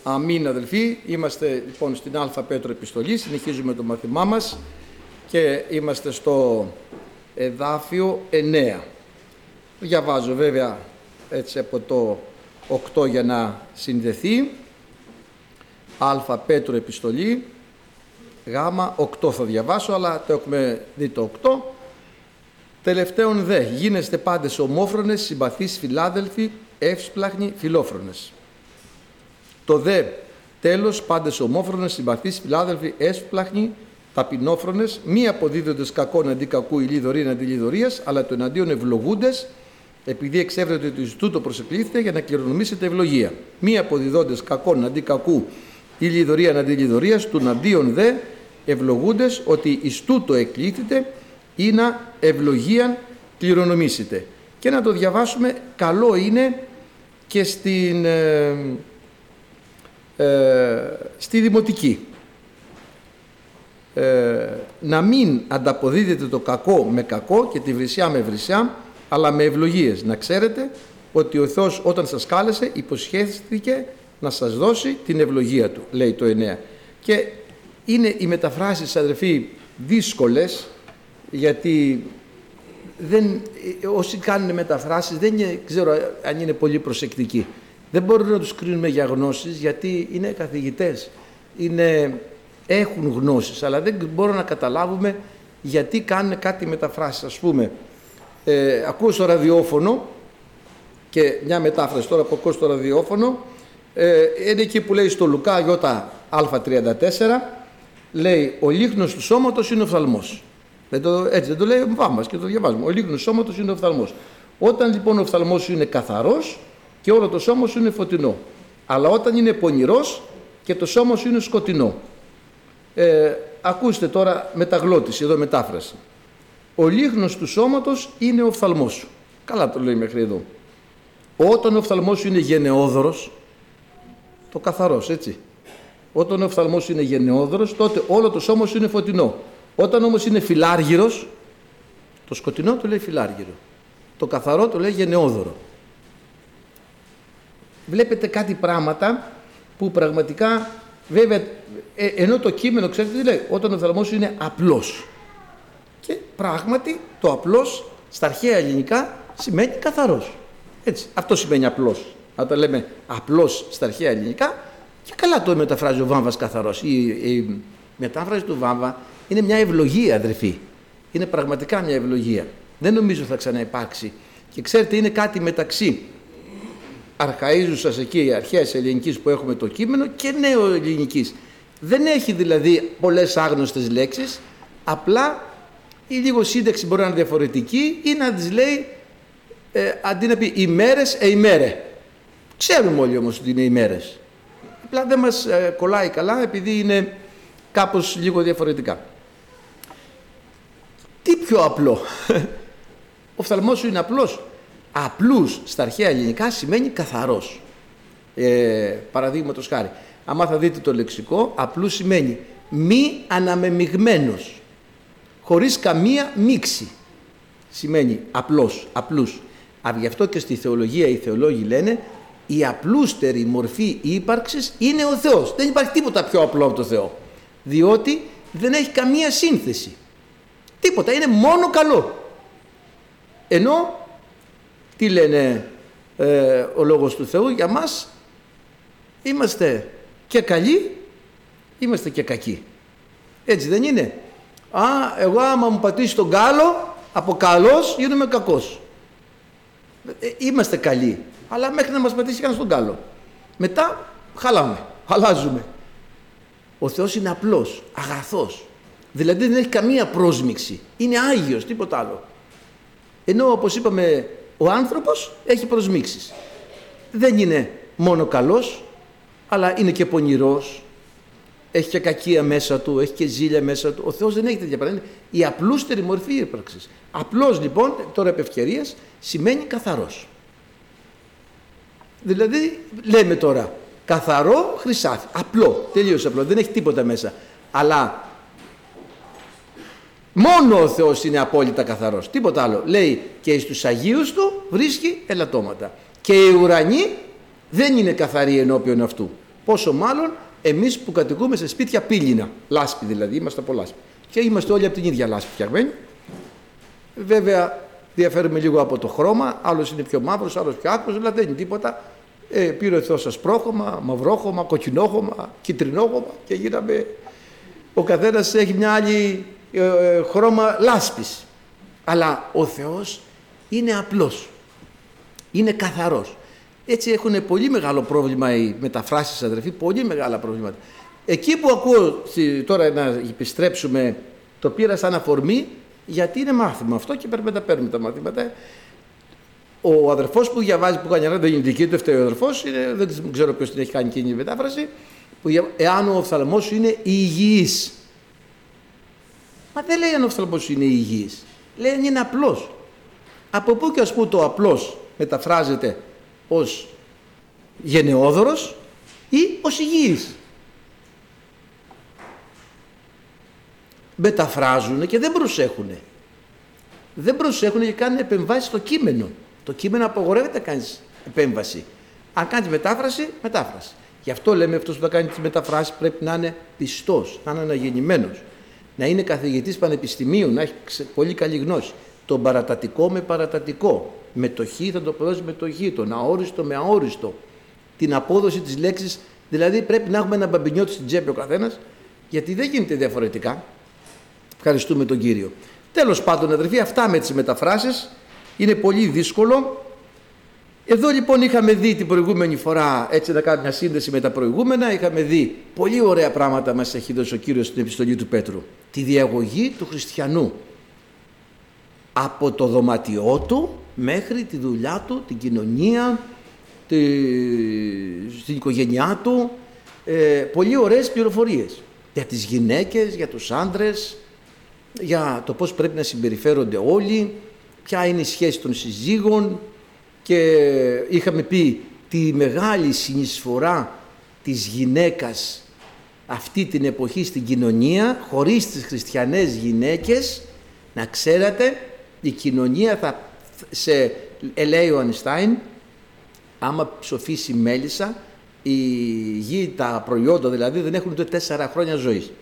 Αμήν αδελφοί, είμαστε λοιπόν στην Α Πέτρο επιστολή, συνεχίζουμε το μαθημά μας και είμαστε στο εδάφιο 9. Διαβάζω βέβαια έτσι από το 8 για να συνδεθεί. Α Πέτρο επιστολή, Γ 8 θα διαβάσω, αλλά το έχουμε δει το 8. Τελευταίον δε, γίνεστε πάντες ομόφρονες, συμπαθείς, φιλάδελφοι, εύσπλαχνοι, φιλόφρονες. Το δε τέλος, πάντες ομόφρονες, συμπαθείς, φιλάδελφοι, εύσπλαχνοι, ταπεινόφρονες, μη αποδίδοντες κακόν αντί κακού, ηλί δωρήν αντί λιδωρίας, αλλά το εναντίον ευλογούντες, επειδή εξέβρετε ότι εις τούτο προσεκλήθητε για να κληρονομήσετε ευλογία. Μη αποδιδόντες κακόν αντί κακού, ηλί δωρήν αντί λιδωρίας, του εναντίον δε ευλογούντες, ότι εις τούτο εκλήθητε ή να ευλογίαν κληρονομήσετε. Και να το διαβάσουμε, καλό είναι και στη δημοτική. Να μην ανταποδίδετε το κακό με κακό και τη βρισιά με βρισιά, αλλά με ευλογίες. Να ξέρετε ότι ο Θεός όταν σας κάλεσε υποσχέθηκε να σας δώσει την ευλογία Του, λέει το 9. Και είναι οι μεταφράσεις, αδερφοί, δύσκολες, γιατί όσοι κάνουν μεταφράσεις δεν ξέρω αν είναι πολύ προσεκτικοί. Δεν μπορούμε να τους κρίνουμε για γνώσεις, γιατί είναι καθηγητές, έχουν γνώσεις, αλλά δεν μπορούμε να καταλάβουμε γιατί κάνουν κάτι μεταφράσεις. Ας πούμε, ακούω στο ραδιόφωνο και μια μετάφραση τώρα που ακούω στο ραδιόφωνο, είναι εκεί που λέει στο Λουκά Α34, λέει ο λίχνος του σώματος είναι ο οφθαλμός. Έτσι δεν το λέει ο Βάμβας και το διαβάζουμε. Ο λίχνος του σώματος είναι ο οφθαλμός. Όταν λοιπόν ο οφθαλμός σου είναι καθαρός και όλο το σώμα σου είναι φωτεινό. Αλλά όταν είναι πονηρός και το σώμα σου είναι σκοτεινό. Ακούστε τώρα μεταγλώτηση, εδώ μετάφραση. Ο λίχνος του σώματος είναι ο οφθαλμός σου. Καλά το λέει μέχρι εδώ. Όταν ο οφθαλμός σου είναι γενναιόδωρος, το καθαρός, έτσι. Όταν ο οφθαλμός σου είναι γενναιόδωρος, τότε όλο το σώμα σου είναι φωτεινό. Όταν όμως είναι φιλάργυρος, το σκοτεινό το λέει φιλάργυρο. Το καθαρό το λέει γενναιόδωρο. Βλέπετε κάτι πράγματα που πραγματικά, βέβαια, ενώ το κείμενο, ξέρετε τι λέει, όταν ο οφθαλμός σου είναι απλός. Και πράγματι το απλός στα αρχαία ελληνικά σημαίνει καθαρός. Έτσι, αυτό σημαίνει απλός. Όταν λέμε απλός στα αρχαία ελληνικά, και καλά το μεταφράζει ο Βάμβας καθαρός. Η μετάφραση του Βάμβα είναι μια ευλογία, αδερφοί. Είναι πραγματικά μια ευλογία. Δεν νομίζω θα ξαναυπάρξει. Και ξέρετε, είναι κάτι μεταξύ αρχαΐζουσας εκεί, αρχαίας ελληνικής που έχουμε το κείμενο, και νέο ελληνικής. Δεν έχει δηλαδή πολλές άγνωστες λέξεις, απλά η λίγο σύνταξη μπορεί να είναι διαφορετική ή να τις λέει, αντί να πει ημέρες, ημέρε. Ξέρουμε όλοι όμως ότι είναι ημέρες. Απλά δεν μας κολλάει καλά επειδή είναι κάπως λίγο διαφορετικά. Τι πιο απλό? Ο οφθαλμός σου είναι απλός. Απλούς στα αρχαία ελληνικά σημαίνει καθαρός. Παραδείγματος χάρη, άμα θα δείτε το λεξικό, απλούς σημαίνει μη αναμεμειγμένος, χωρίς καμία μίξη. Σημαίνει απλός, απλούς. Γι' αυτό και στη θεολογία οι θεολόγοι λένε η απλούστερη μορφή ύπαρξης είναι ο Θεός. Δεν υπάρχει τίποτα πιο απλό από το Θεό. Διότι δεν έχει καμία σύνθεση. Τίποτα, είναι μόνο καλό. Ενώ, τι λένε ο Λόγος του Θεού, για μας είμαστε και καλοί, είμαστε και κακοί. Έτσι δεν είναι? Εγώ άμα μου πατήσει τον κάλο, από καλός γίνομαι κακός. Είμαστε καλοί, αλλά μέχρι να μας πατήσει κανένας τον κάλο. Μετά χαλάζουμε. Ο Θεός είναι απλός, αγαθός. Δηλαδή δεν έχει καμία πρόσμιξη. Είναι Άγιος, τίποτα άλλο. Ενώ όπως είπαμε ο άνθρωπος έχει προσμίξεις. Δεν είναι μόνο καλός, αλλά είναι και πονηρός. Έχει και κακία μέσα του, έχει και ζήλια μέσα του. Ο Θεός δεν έχει τέτοια πράγματα. Η απλούστερη μορφή ύπαρξης. Απλός λοιπόν, τώρα επ' ευκαιρίας, σημαίνει καθαρός. Δηλαδή λέμε τώρα καθαρό χρυσάφι. Απλό, τελείως απλό, δεν έχει τίποτα μέσα. Αλλά μόνο ο Θεός είναι απόλυτα καθαρός, τίποτα άλλο. Λέει και στους Αγίους Του βρίσκει ελαττώματα. Και οι ουρανοί δεν είναι καθαροί ενώπιον αυτού. Πόσο μάλλον εμείς που κατοικούμε σε σπίτια πύληνα, λάσπη δηλαδή, είμαστε από λάσπη. Και είμαστε όλοι από την ίδια λάσπη φτιαγμένοι. Βέβαια, διαφέρουμε λίγο από το χρώμα, άλλος είναι πιο μαύρος, άλλος πιο άκρος, δηλαδή δεν είναι τίποτα. Πήρε ο Θεός ασπρόχρωμα, μαυρόχρωμα, κοκκινόχρωμα, κιτρινόχρωμα και γίναμε. Ο καθένας έχει μια άλλη χρώμα λάσπης. Αλλά ο Θεός είναι απλός, είναι καθαρός. Έτσι έχουν πολύ μεγάλο πρόβλημα οι μεταφράσεις, αδερφοί, πολύ μεγάλα προβλήματα. Εκεί που ακούω, τώρα να επιστρέψουμε, το πήρα σαν αφορμή, γιατί είναι μάθημα αυτό και πρέπει να τα παίρνουμε τα μαθήματα. Ο αδερφός που διαβάζει, που κάνει δεν είναι δική του, φταίει ο αδερφός, δεν ξέρω ποιος την έχει κάνει εκείνη η μετάφραση, που εάν ο οφθαλμός σου είναι υγιής. Μα δεν λέει αν ο οφθαλμός σου είναι υγιής, λέει αν είναι απλός. Από πού και ας πούμε το απλός μεταφράζεται ως γενναιόδωρος ή ως υγιής. Μεταφράζουν και δεν προσέχουν. Δεν προσέχουν και κάνουν επεμβάσεις στο κείμενο. Το κείμενο απαγορεύεται να κάνεις επέμβαση. Αν κάνεις μετάφραση, μετάφραση. Γι' αυτό λέμε αυτός που θα κάνει τις μεταφράσεις πρέπει να είναι πιστός, να είναι αναγεννημένος, να είναι καθηγητής πανεπιστημίου, να έχει πολύ καλή γνώση. Τον παρατατικό με παρατατικό. Με το χ θα το αποδώσει με το χ, τον αόριστο με αόριστο. Την απόδοση της λέξης, δηλαδή πρέπει να έχουμε ένα μπαμπινιώτη στην τσέπη ο καθένας, γιατί δεν γίνεται διαφορετικά. Ευχαριστούμε τον Κύριο. Τέλος πάντων, αδερφοί, αυτά με τις μεταφράσεις είναι πολύ δύσκολο. Εδώ λοιπόν είχαμε δει την προηγούμενη φορά, έτσι να κάνουμε μια σύνδεση με τα προηγούμενα, είχαμε δει πολύ ωραία πράγματα μας έχει δώσει ο Κύριος στην επιστολή του Πέτρου. Τη διαγωγή του χριστιανού. Από το δωμάτιό του μέχρι τη δουλειά του, την κοινωνία, στην οικογένειά του. Πολύ ωραίες πληροφορίες για τις γυναίκες, για τους άντρες, για το πώς πρέπει να συμπεριφέρονται όλοι, ποια είναι η σχέση των συζύγων, και είχαμε πει τη μεγάλη συνεισφορά της γυναίκας αυτή την εποχή στην κοινωνία. Χωρίς τις χριστιανές γυναίκες, να ξέρετε, η κοινωνία λέει ο Αϊνστάιν, άμα ψοφήσει μέλισσα, η γη, τα προϊόντα δηλαδή δεν έχουν ούτε 4 χρόνια ζωής.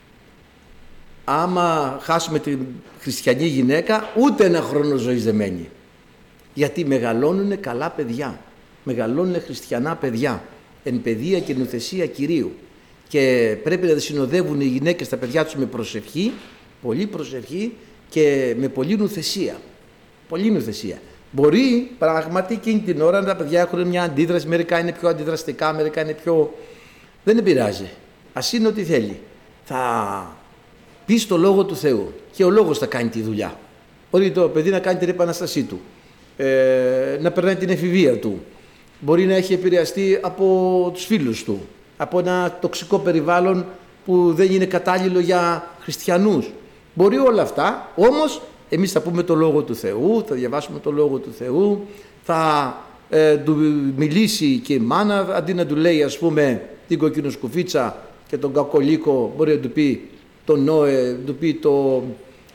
Άμα χάσουμε τη χριστιανή γυναίκα, ούτε 1 χρόνο ζωής δεν μένει. Γιατί μεγαλώνουν καλά παιδιά, μεγαλώνουν χριστιανά παιδιά, εν παιδεία και νουθεσία Κυρίου. Και πρέπει να συνοδεύουν οι γυναίκες τα παιδιά τους με προσευχή, πολύ προσευχή και με πολύ νουθεσία. Πολύ νουθεσία. Μπορεί πράγματι εκείνη την ώρα να τα παιδιά έχουν μια αντίδραση, μερικά είναι πιο αντιδραστικά, μερικά είναι πιο... Δεν πειράζει. Ας είναι ό,τι θέλει. Θα πει το Λόγο του Θεού και ο Λόγος θα κάνει τη δουλειά. Μπορεί το παιδί να κάνει την επαναστασή του, να περνάει την εφηβεία του, μπορεί να έχει επηρεαστεί από τους φίλους του, από ένα τοξικό περιβάλλον που δεν είναι κατάλληλο για χριστιανούς. Μπορεί όλα αυτά, όμως εμείς θα πούμε το Λόγο του Θεού, θα διαβάσουμε το Λόγο του Θεού, θα του μιλήσει και η μάνα, αντί να του λέει ας πούμε την κοκκινοσκουφίτσα και τον κακολίκο, μπορεί να του πει τον Νόε, του πει τον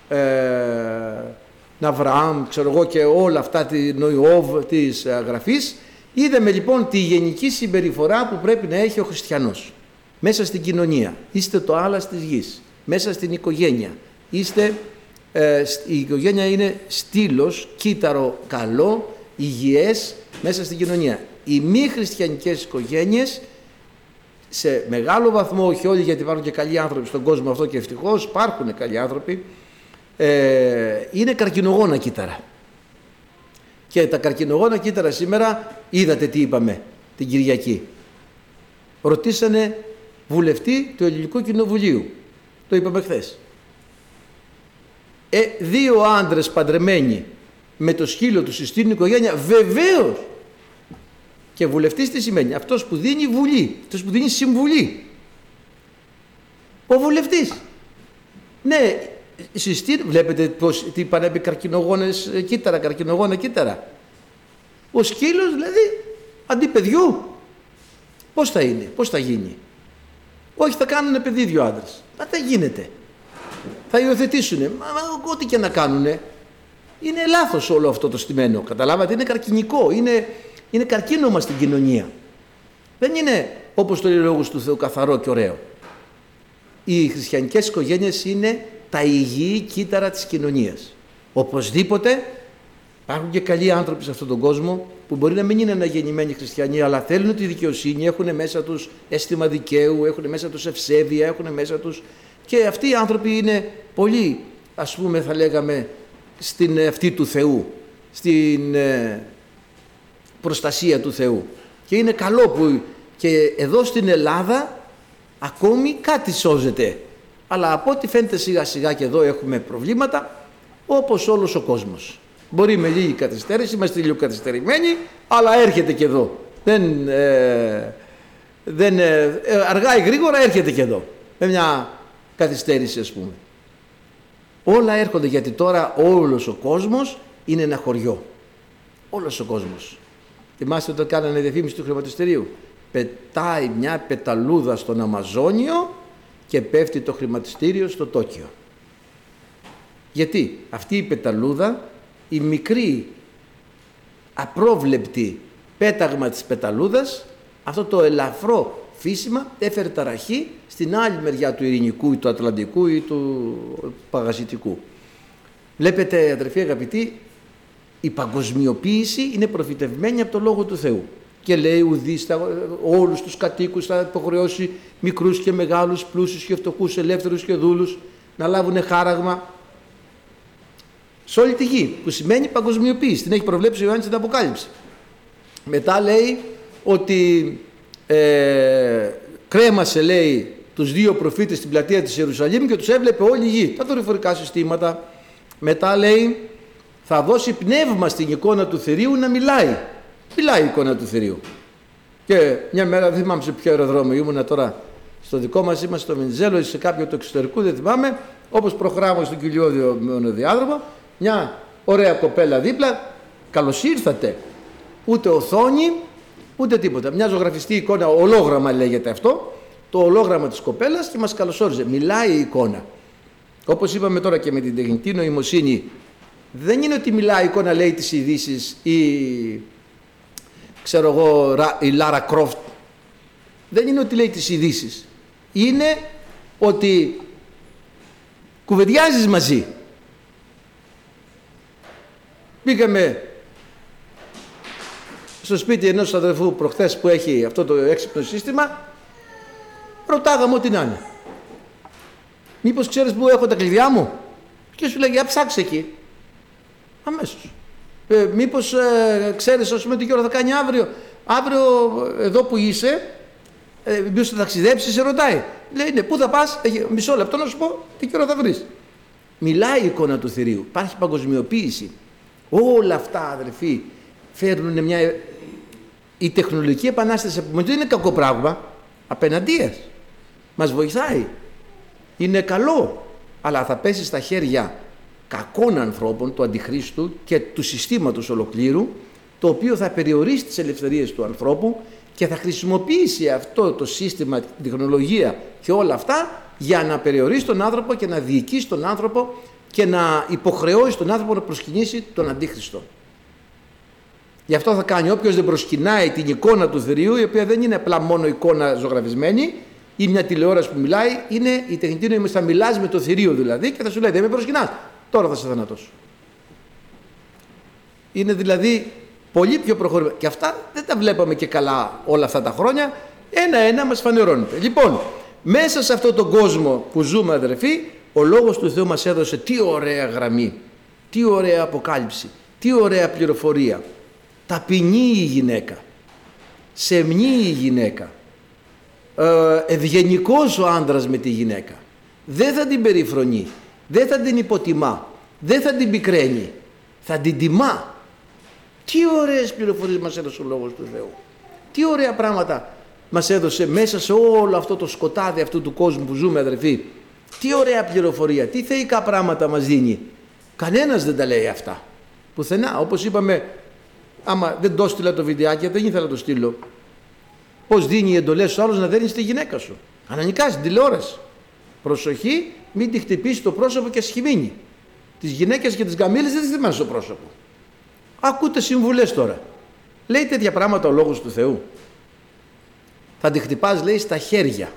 Αβραάμ, ξέρω εγώ, και όλα αυτά την Ιώβ της Γραφής. Είδαμε λοιπόν τη γενική συμπεριφορά που πρέπει να έχει ο χριστιανός μέσα στην κοινωνία. Είστε το άλας της γης, μέσα στην οικογένεια. Η οικογένεια είναι στήλος, κύτταρο καλό, υγιές μέσα στην κοινωνία. Οι μη χριστιανικές οικογένειες, σε μεγάλο βαθμό, όχι όλοι, γιατί υπάρχουν και καλοί άνθρωποι στον κόσμο αυτό και ευτυχώς υπάρχουν καλοί άνθρωποι, είναι καρκινογόνα κύτταρα. Και τα καρκινογόνα κύτταρα σήμερα, είδατε τι είπαμε την Κυριακή. Ρωτήσανε βουλευτή του Ελληνικού Κοινοβουλίου. Το είπαμε χθες. 2 άντρες παντρεμένοι με το σκύλο του συστήνουν οικογένεια, βεβαίως. Και βουλευτής τι σημαίνει? Αυτός που δίνει βουλή, αυτός που δίνει συμβουλή. Ο βουλευτής. Ναι, βλέπετε τι πανέπει καρκινογόνες κύτταρα, καρκινογόνα κύτταρα. Ο σκύλος δηλαδή αντί παιδιού. Πώς θα είναι, πώς θα γίνει? Όχι, θα κάνουν παιδί 2 άντρες. Μα δεν γίνεται. Θα υιοθετήσουνε. Μα ό,τι και να κάνουνε. Είναι λάθος όλο αυτό το στημένο. Καταλάβατε, είναι καρκινικό. Είναι καρκίνωμα στην κοινωνία. Δεν είναι όπως το λέει ο Λόγος του Θεού, καθαρό και ωραίο. Οι χριστιανικές οικογένειες είναι τα υγιή κύτταρα της κοινωνίας. Οπωσδήποτε υπάρχουν και καλοί άνθρωποι σε αυτόν τον κόσμο που μπορεί να μην είναι αναγεννημένοι χριστιανοί, αλλά θέλουν τη δικαιοσύνη, έχουν μέσα τους αίσθημα δικαίου, έχουν μέσα τους ευσέβεια, έχουν μέσα τους, και αυτοί οι άνθρωποι είναι πολύ, ας πούμε, θα λέγαμε, στην αυτή του Θεού, στην προστασία του Θεού. Και είναι καλό που και εδώ στην Ελλάδα ακόμη κάτι σώζεται. Αλλά από ό,τι φαίνεται σιγά σιγά και εδώ έχουμε προβλήματα, όπως όλος ο κόσμος. Μπορεί με λίγη καθυστέρηση, είμαστε λίγο καθυστερημένοι, αλλά έρχεται και εδώ. Αργά ή γρήγορα έρχεται και εδώ. Με μια καθυστέρηση, ας πούμε. Όλα έρχονται, γιατί τώρα όλος ο κόσμος είναι ένα χωριό. Όλος ο κόσμος. Θυμάστε όταν κάνανε διαφήμιση του χρηματιστηρίου? Πετάει μια πεταλούδα στον Αμαζόνιο και πέφτει το χρηματιστήριο στο Τόκιο. Γιατί αυτή η πεταλούδα, η μικρή απρόβλεπτη πέταγμα της πεταλούδας, αυτό το ελαφρό φύσιμα έφερε ταραχή στην άλλη μεριά του Ειρηνικού ή του Ατλαντικού ή του Παγασιτικού. Βλέπετε, αδερφοί αγαπητοί, η παγκοσμιοποίηση είναι προφητευμένη από το Λόγο του Θεού. Και λέει ουδείς όλους τους κατοίκους θα υποχρεώσει, μικρούς και μεγάλους, πλούσιους και φτωχούς, ελεύθερους και δούλους, να λάβουν χάραγμα σε όλη τη γη, που σημαίνει παγκοσμιοποίηση. Την έχει προβλέψει ο Ιωάννης στην Αποκάλυψη. Μετά λέει ότι κρέμασε, λέει, τους δύο προφήτες στην πλατεία της Ιερουσαλήμ και τους έβλεπε όλη η γη, τα δορυφορικά συστήματα. Μετά λέει θα δώσει πνεύμα στην εικόνα του θηρίου να μιλάει. Μιλάει η εικόνα του θηρίου. Και μια μέρα, δεν θυμάμαι σε ποιο αεροδρόμιο ήμουνα τώρα, στο δικό μας είμαστε στο Μενιζέλο ή σε κάποιο του εξωτερικού, δεν θυμάμαι, όπως προχωράμε στον Κιλιώδιο μονοδιάδρομο, μια ωραία κοπέλα δίπλα, καλώς ήρθατε. Ούτε οθόνη, ούτε τίποτα. Μια ζωγραφιστή εικόνα, ολόγραμμα λέγεται αυτό, το ολόγραμμα της κοπέλας, και μας καλωσόριζε. Μιλάει η εικόνα. Όπως είπαμε τώρα και με την τεχνητή νοημοσύνη, δεν είναι ότι μιλάει η εικόνα, λέει τις ειδήσεις ή ξέρω εγώ η Λάρα Κρόφτ. Δεν είναι ότι λέει τις ειδήσεις. Είναι ότι κουβεντιάζεις μαζί. Πήγαμε στο σπίτι ενός αδερφού προχθές που έχει αυτό το έξυπνο σύστημα, ρωτάγαμε ό,τι να είναι. Μήπως ξέρεις που έχω τα κλειδιά μου? Και σου λέει, για ψάξε εκεί. Αμέσως. Μήπως ξέρεις, ας πούμε, τι ώρα θα κάνει αύριο? Αύριο εδώ που είσαι, μήπως θα ταξιδέψεις, σε ρωτάει. Λέει, ναι, πού θα πας? Μισό λεπτό να σου πω τι ώρα θα βρεις. Μιλάει η εικόνα του θηρίου. Υπάρχει παγκοσμιοποίηση. Όλα αυτά, αδερφοί, φέρνουν μια... Η τεχνολογική επανάσταση που δεν είναι κακό πράγμα, απέναντίας. Μας βοηθάει. Είναι καλό. Αλλά θα πέσει στα χέρια κακών ανθρώπων, του αντιχρίστου και του συστήματος ολοκλήρου, το οποίο θα περιορίσει τις ελευθερίες του ανθρώπου και θα χρησιμοποιήσει αυτό το σύστημα, την τεχνολογία και όλα αυτά για να περιορίσει τον άνθρωπο και να διοικήσει τον άνθρωπο και να υποχρεώσει τον άνθρωπο να προσκυνήσει τον αντίχριστο. Γι' αυτό θα κάνει όποιος δεν προσκυνάει την εικόνα του θηρίου, η οποία δεν είναι απλά μόνο εικόνα ζωγραφισμένη ή μια τηλεόραση που μιλάει, είναι η τεχνητή νοημοσύνη. Θα μιλάς με το θηρίο δηλαδή και θα σου λέει, δεν με προσκυνάς, τώρα θα σε θανατώσω. Είναι δηλαδή πολύ πιο προχωρημένο. Και αυτά δεν τα βλέπαμε και καλά όλα αυτά τα χρόνια. Ένα-ένα μας φανερώνεται. Λοιπόν, μέσα σε αυτόν τον κόσμο που ζούμε, αδερφοί, ο Λόγος του Θεού μας έδωσε τι ωραία γραμμή, τι ωραία αποκάλυψη, τι ωραία πληροφορία. Ταπεινή η γυναίκα, σεμνή η γυναίκα, ευγενικός ο άντρας με τη γυναίκα. Δεν θα την περιφρονεί, δεν θα την υποτιμά, δεν θα την πικραίνει, θα την τιμά. Τι ωραίες πληροφορίες μας έδωσε ο Λόγος του Θεού. Τι ωραία πράγματα μας έδωσε μέσα σε όλο αυτό το σκοτάδι αυτού του κόσμου που ζούμε, αδερφοί. Τι ωραία πληροφορία, τι θεϊκά πράγματα μας δίνει. Κανένας δεν τα λέει αυτά. Πουθενά. Όπως είπαμε, άμα δεν το στείλα το βιντεάκι, δεν ήθελα να το στείλω. Πώς δίνει οι εντολές στους άλλους να δένεις τη γυναίκα σου. Ανανικάζει την τηλεόραση. Προσοχή, μην τη χτυπήσει το πρόσωπο και σχημίνει. Τις γυναίκες και τις γκαμίλες δεν τις θυμάσαι στο πρόσωπο. Ακούτε συμβουλές τώρα. Λέει τέτοια πράγματα ο Λόγος του Θεού. Θα τη χτυπάς, λέει, στα χέρια.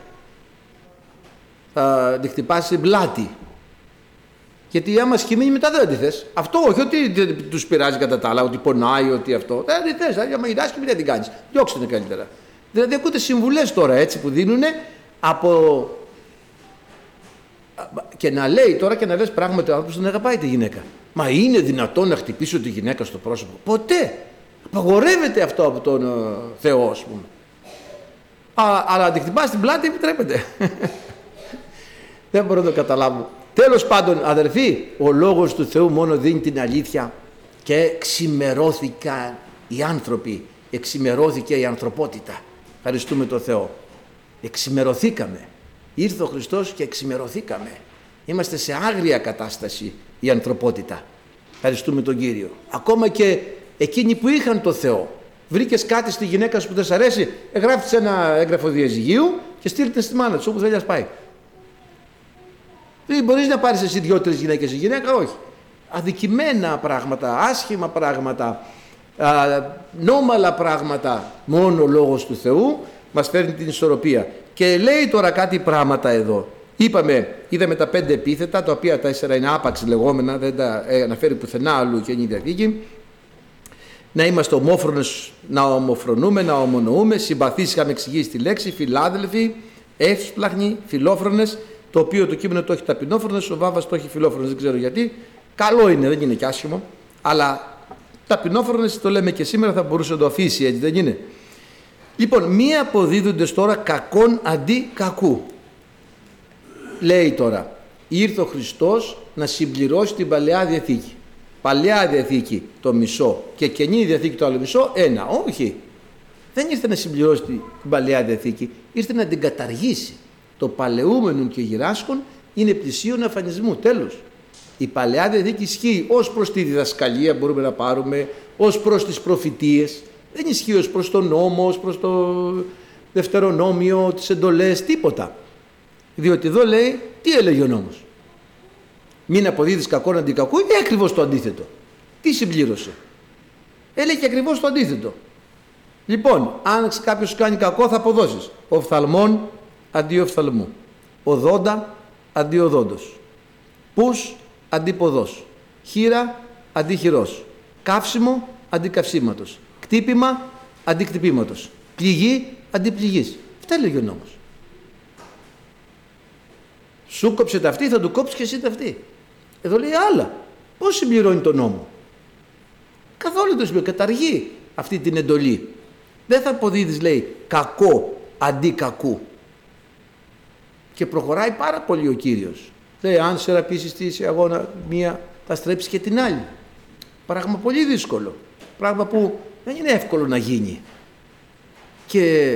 Θα τη χτυπάς στην πλάτη. Γιατί άμα σχημείνει μετά δεν τη θες. Αυτό όχι, ότι τους πειράζει κατά τα άλλα, ότι πονάει, ότι αυτό. Δεν τη θες, άμα γυράσει και μετά την κάνεις. Διώξτε την καλύτερα. Δηλαδή ακούτε συμβουλές τώρα έτσι που δίνουν από. Και να λέει τώρα και να λες πράγματι ο άνθρωπος δεν αγαπάει τη γυναίκα. Μα είναι δυνατόν να χτυπήσω τη γυναίκα στο πρόσωπο? Ποτέ. Απαγορεύεται αυτό από τον Θεό, ας πούμε. Αλλά να τη χτυπάς στην πλάτη επιτρέπεται. Δεν μπορώ να το καταλάβω. Τέλος πάντων, αδερφοί, ο λόγος του Θεού μόνο δίνει την αλήθεια και εξημερώθηκαν οι άνθρωποι, εξημερώθηκε η ανθρωπότητα. Ευχαριστούμε τον Θεό. Εξημερωθήκαμε. Ήρθε ο Χριστός και εξημερωθήκαμε. Είμαστε σε άγρια κατάσταση η ανθρωπότητα. Ευχαριστούμε τον Κύριο. Ακόμα και εκείνοι που είχαν το Θεό. Βρήκες κάτι στη γυναίκα σου που δεν σ' αρέσει, γράφεις ένα έγγραφο διαζυγίου και στείλτε στη μάνα της όπου θέλει να πάει. Δεν μπορείς να πάρεις εσύ 2-3 γυναίκες, η γυναίκα όχι. Αδικημένα πράγματα, άσχημα πράγματα, νόμαλα πράγματα, μόνο ο λόγος του Θεού μας φέρνει την ισορροπία. Και λέει τώρα κάτι πράγματα εδώ. Είδαμε τα 5 επίθετα, τα οποία τα 4 είναι άπαξ λεγόμενα, δεν τα αναφέρει πουθενά αλλού και είναι η Διαθήκη. Να είμαστε ομόφρονες, να ομοφρονούμε, να ομονοούμε, συμπαθείς, είχαμε εξηγήσει τη λέξη, φιλάδελφοι, εύσπλαχνοι, φιλόφρονες, το οποίο το κείμενο το έχει ταπεινόφρονες, ο Βάβας το έχει φιλόφρονες, δεν ξέρω γιατί. Καλό είναι, δεν είναι και άσχημο, αλλά ταπεινόφρονες το λέμε και σήμερα, θα μπορούσε να το αφήσει, έτσι δεν είναι? Λοιπόν, μη αποδίδοντες τώρα κακόν αντί κακού. Λέει τώρα, ήρθε ο Χριστός να συμπληρώσει την Παλαιά Διαθήκη. Παλαιά Διαθήκη το μισό και Καινή Διαθήκη το άλλο μισό, ένα. Όχι, δεν ήρθε να συμπληρώσει την Παλαιά Διαθήκη, ήρθε να την καταργήσει. Το παλαιούμενον και γυράσκον είναι πλησίον αφανισμού. Τέλος. Η Παλαιά Διαθήκη ισχύει ως προς τη διδασκαλία, μπορούμε να πάρουμε, ως προς τις προφητείες. Δεν ισχύει ως προς τον νόμο, ως προς το Δευτερονόμιο, τις εντολές, τίποτα. Διότι εδώ λέει, τι έλεγε ο νόμος? Μην αποδίδεις κακόν αντί κακού, ή ακριβώς το αντίθετο? Τι συμπλήρωσε? Έλεγε ακριβώς το αντίθετο. Λοιπόν, αν κάποιος σου κάνει κακό θα αποδώσεις οφθαλμόν αντί οφθαλμού, οδόντα αντί οδόντος, πους αντί ποδός, χείρα αντί χειρός, καύσιμο αντί καυσίματος, κτύπημα αντί κτυπήματος, πληγή αντί πληγής. Αυτά έλεγε ο νόμος. Σου κόψε τα αυτή, θα του κόψεις και εσύ τα αυτή. Εδώ λέει άλλα. Πώς συμπληρώνει τον νόμο? Καθόλου το συμπληρώνει. Καταργεί αυτή την εντολή. Δεν θα αποδίδεις, λέει, κακό αντί κακού. Και προχωράει πάρα πολύ ο Κύριος. Λέει, αν σε ραπήσεις τη αγώνα μία, θα στρέψεις και την άλλη. Πράγμα πολύ δύσκολο. Πράγμα που δεν είναι εύκολο να γίνει. Και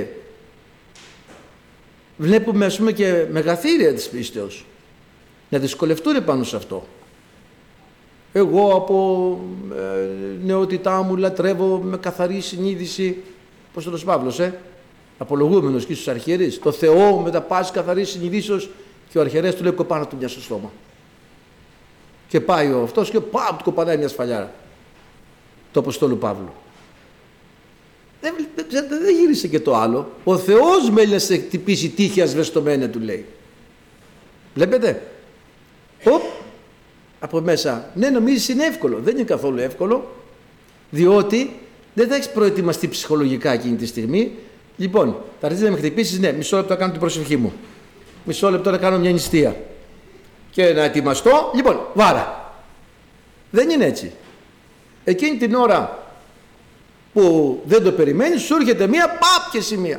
βλέπουμε, ας πούμε, και μεγαθύρια της πίστεως να δυσκολευτούν πάνω σε αυτό. Εγώ από νεότητά μου λατρεύω με καθαρή συνείδηση, Απόστολος Παύλος, απολογούμενος και στους αρχιερείς, το Θεό με τα πάση καθαρή συνειδήσεως, και ο αρχιερέας του λέει κοπάνω του μια στο στόμα. Και πάει ο αυτός και του κοπανάει μια σφαλιάρα. Το Αποστόλου Παύλου. Δεν γύρισε και το άλλο. Ο Θεός μέλει να σε χτυπήσει τύχη ασβεστομένα, του λέει. Βλέπετε. Από μέσα. Ναι, νομίζεις είναι εύκολο. Δεν είναι καθόλου εύκολο, διότι δεν θα έχεις προετοιμαστεί ψυχολογικά εκείνη τη στιγμή. Λοιπόν, θα αρχίσεις να με χτυπήσεις, ναι, μισό λεπτό να κάνω την προσευχή μου. Μισό λεπτό να κάνω μια νηστεία. Και να ετοιμαστώ, λοιπόν, βάρα. Δεν είναι έτσι. Εκείνη την ώρα που δεν το περιμένεις, σου έρχεται μία, παπ και σημεία.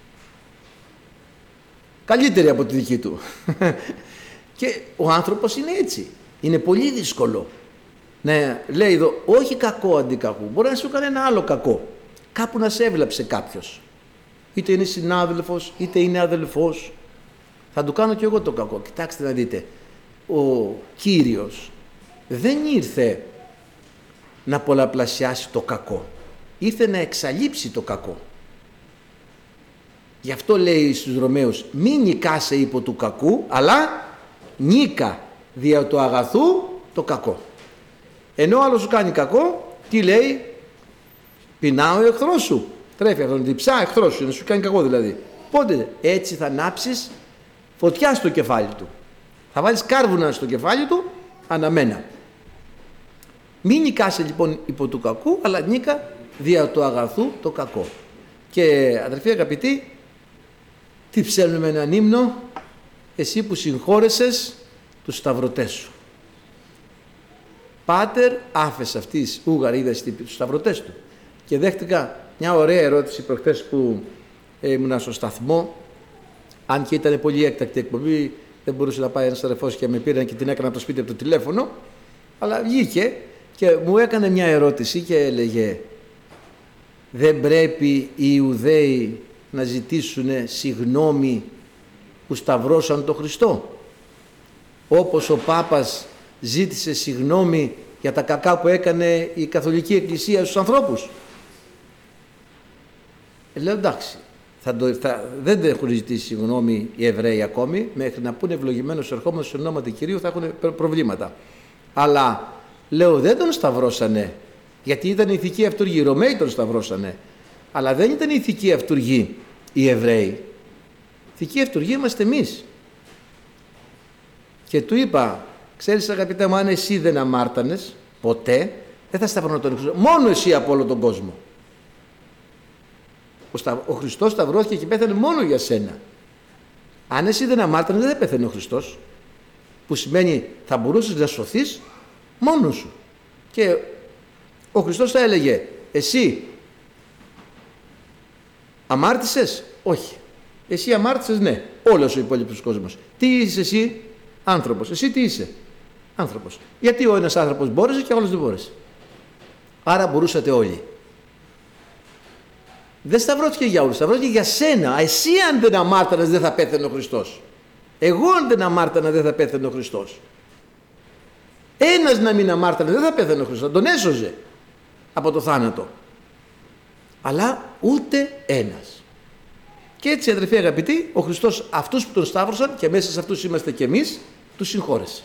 Καλύτερη από τη δική του. Και ο άνθρωπος είναι έτσι. Είναι πολύ δύσκολο να λέει εδώ, όχι κακό αντί κακού. Μπορεί να σου κάνει ένα άλλο κακό. Κάπου να σε έβλαψε κάποιος. Είτε είναι συνάδελφος, είτε είναι αδελφός. Θα του κάνω κι εγώ το κακό. Κοιτάξτε να δείτε. Ο Κύριος δεν ήρθε να πολλαπλασιάσει το κακό. Ήρθε να εξαλείψει το κακό. Γι' αυτό λέει στους Ρωμαίους, μην νικάσαι υπό του κακού, αλλά νίκα δια του αγαθού το κακό. Ενώ άλλος σου κάνει κακό, τι λέει? Πεινά ο εχθρός σου. Τρέφει αυτόν, διψά εχθρός σου, να σου κάνει κακό δηλαδή. Πότε? Έτσι θα ανάψεις φωτιά στο κεφάλι του. Θα βάλεις κάρβουνα στο κεφάλι του αναμένα. Μην νικάσαι λοιπόν υπό του κακού, αλλά νίκα δια του αγαθού το κακό. Και αδερφοί αγαπητοί, τι ψέλνουμε έναν ύμνο? Εσύ που συγχώρεσες τους σταυρωτές σου. Πάτερ άφες αυτής ούγαρ είδες τους σταυρωτές του. Και δέχτηκα μια ωραία ερώτηση προχτές που ήμουνα στο σταθμό, αν και ήταν πολύ έκτακτη εκπομπή, δεν μπορούσε να πάει ένας αδερφός και με πήραν και την έκανα από το σπίτι από το τηλέφωνο, αλλά βγήκε και μου έκανε μια ερώτηση και έλεγε, δεν πρέπει οι Ιουδαίοι να ζητήσουν συγγνώμη που σταυρώσαν τον Χριστό, όπως ο Πάπας ζήτησε συγγνώμη για τα κακά που έκανε η Καθολική Εκκλησία στους ανθρώπους? Λέω εντάξει, δεν έχουν ζητήσει συγγνώμη οι Εβραίοι ακόμη, μέχρι να πούνε ευλογημένος ερχόμενος στο ονόματι Κυρίου θα έχουν προβλήματα. Αλλά λέω δεν τον σταυρώσανε, γιατί ήταν ηθική αυτούργοι, οι Ρωμαίοι τον σταυρώσανε, αλλά δεν ήταν ηθική αυτούργοι οι Εβραίοι. Ηθική αυτούργοι είμαστε εμείς. Και του είπα, ξέρεις αγαπητέ μου, αν εσύ δεν αμάρτανες ποτέ, δεν θα σταυρώνω τον Χριστό, μόνο εσύ από όλο τον κόσμο. Ο Χριστός σταυρώθηκε και πέθανε μόνο για σένα. Αν εσύ δεν αμάρτανες, δεν πέθανε ο Χριστός, που σημαίνει θα μπορούσες να σωθείς μόνος σου. Και ο Χριστός θα έλεγε, εσύ αμάρτησες? Όχι. Εσύ αμάρτησες? Ναι. Όλος ο υπόλοιπος κόσμος. Τι είσαι εσύ? Άνθρωπος. Εσύ τι είσαι? Άνθρωπος. Γιατί ο ένας άνθρωπος μπόρεσε και ο άλλος δεν μπόρεσε? Άρα μπορούσατε όλοι. Δεν σταυρώθηκε για όλους, σταυρώθηκε για σένα. Εσύ αν δεν αμάρτανες δεν θα πέθανε ο Χριστός. Εγώ αν δεν αμάρτανα δεν θα πέθανε ο Χριστός. Ένας να μην αμάρτανε δεν θα πέθανε ο Χριστός, τον έσωζε από το θάνατο. Αλλά ούτε ένας. Και έτσι αδερφοί αγαπητοί, ο Χριστός αυτούς που τον σταύρωσαν, και μέσα σε αυτούς είμαστε και εμείς, τους συγχώρεσε.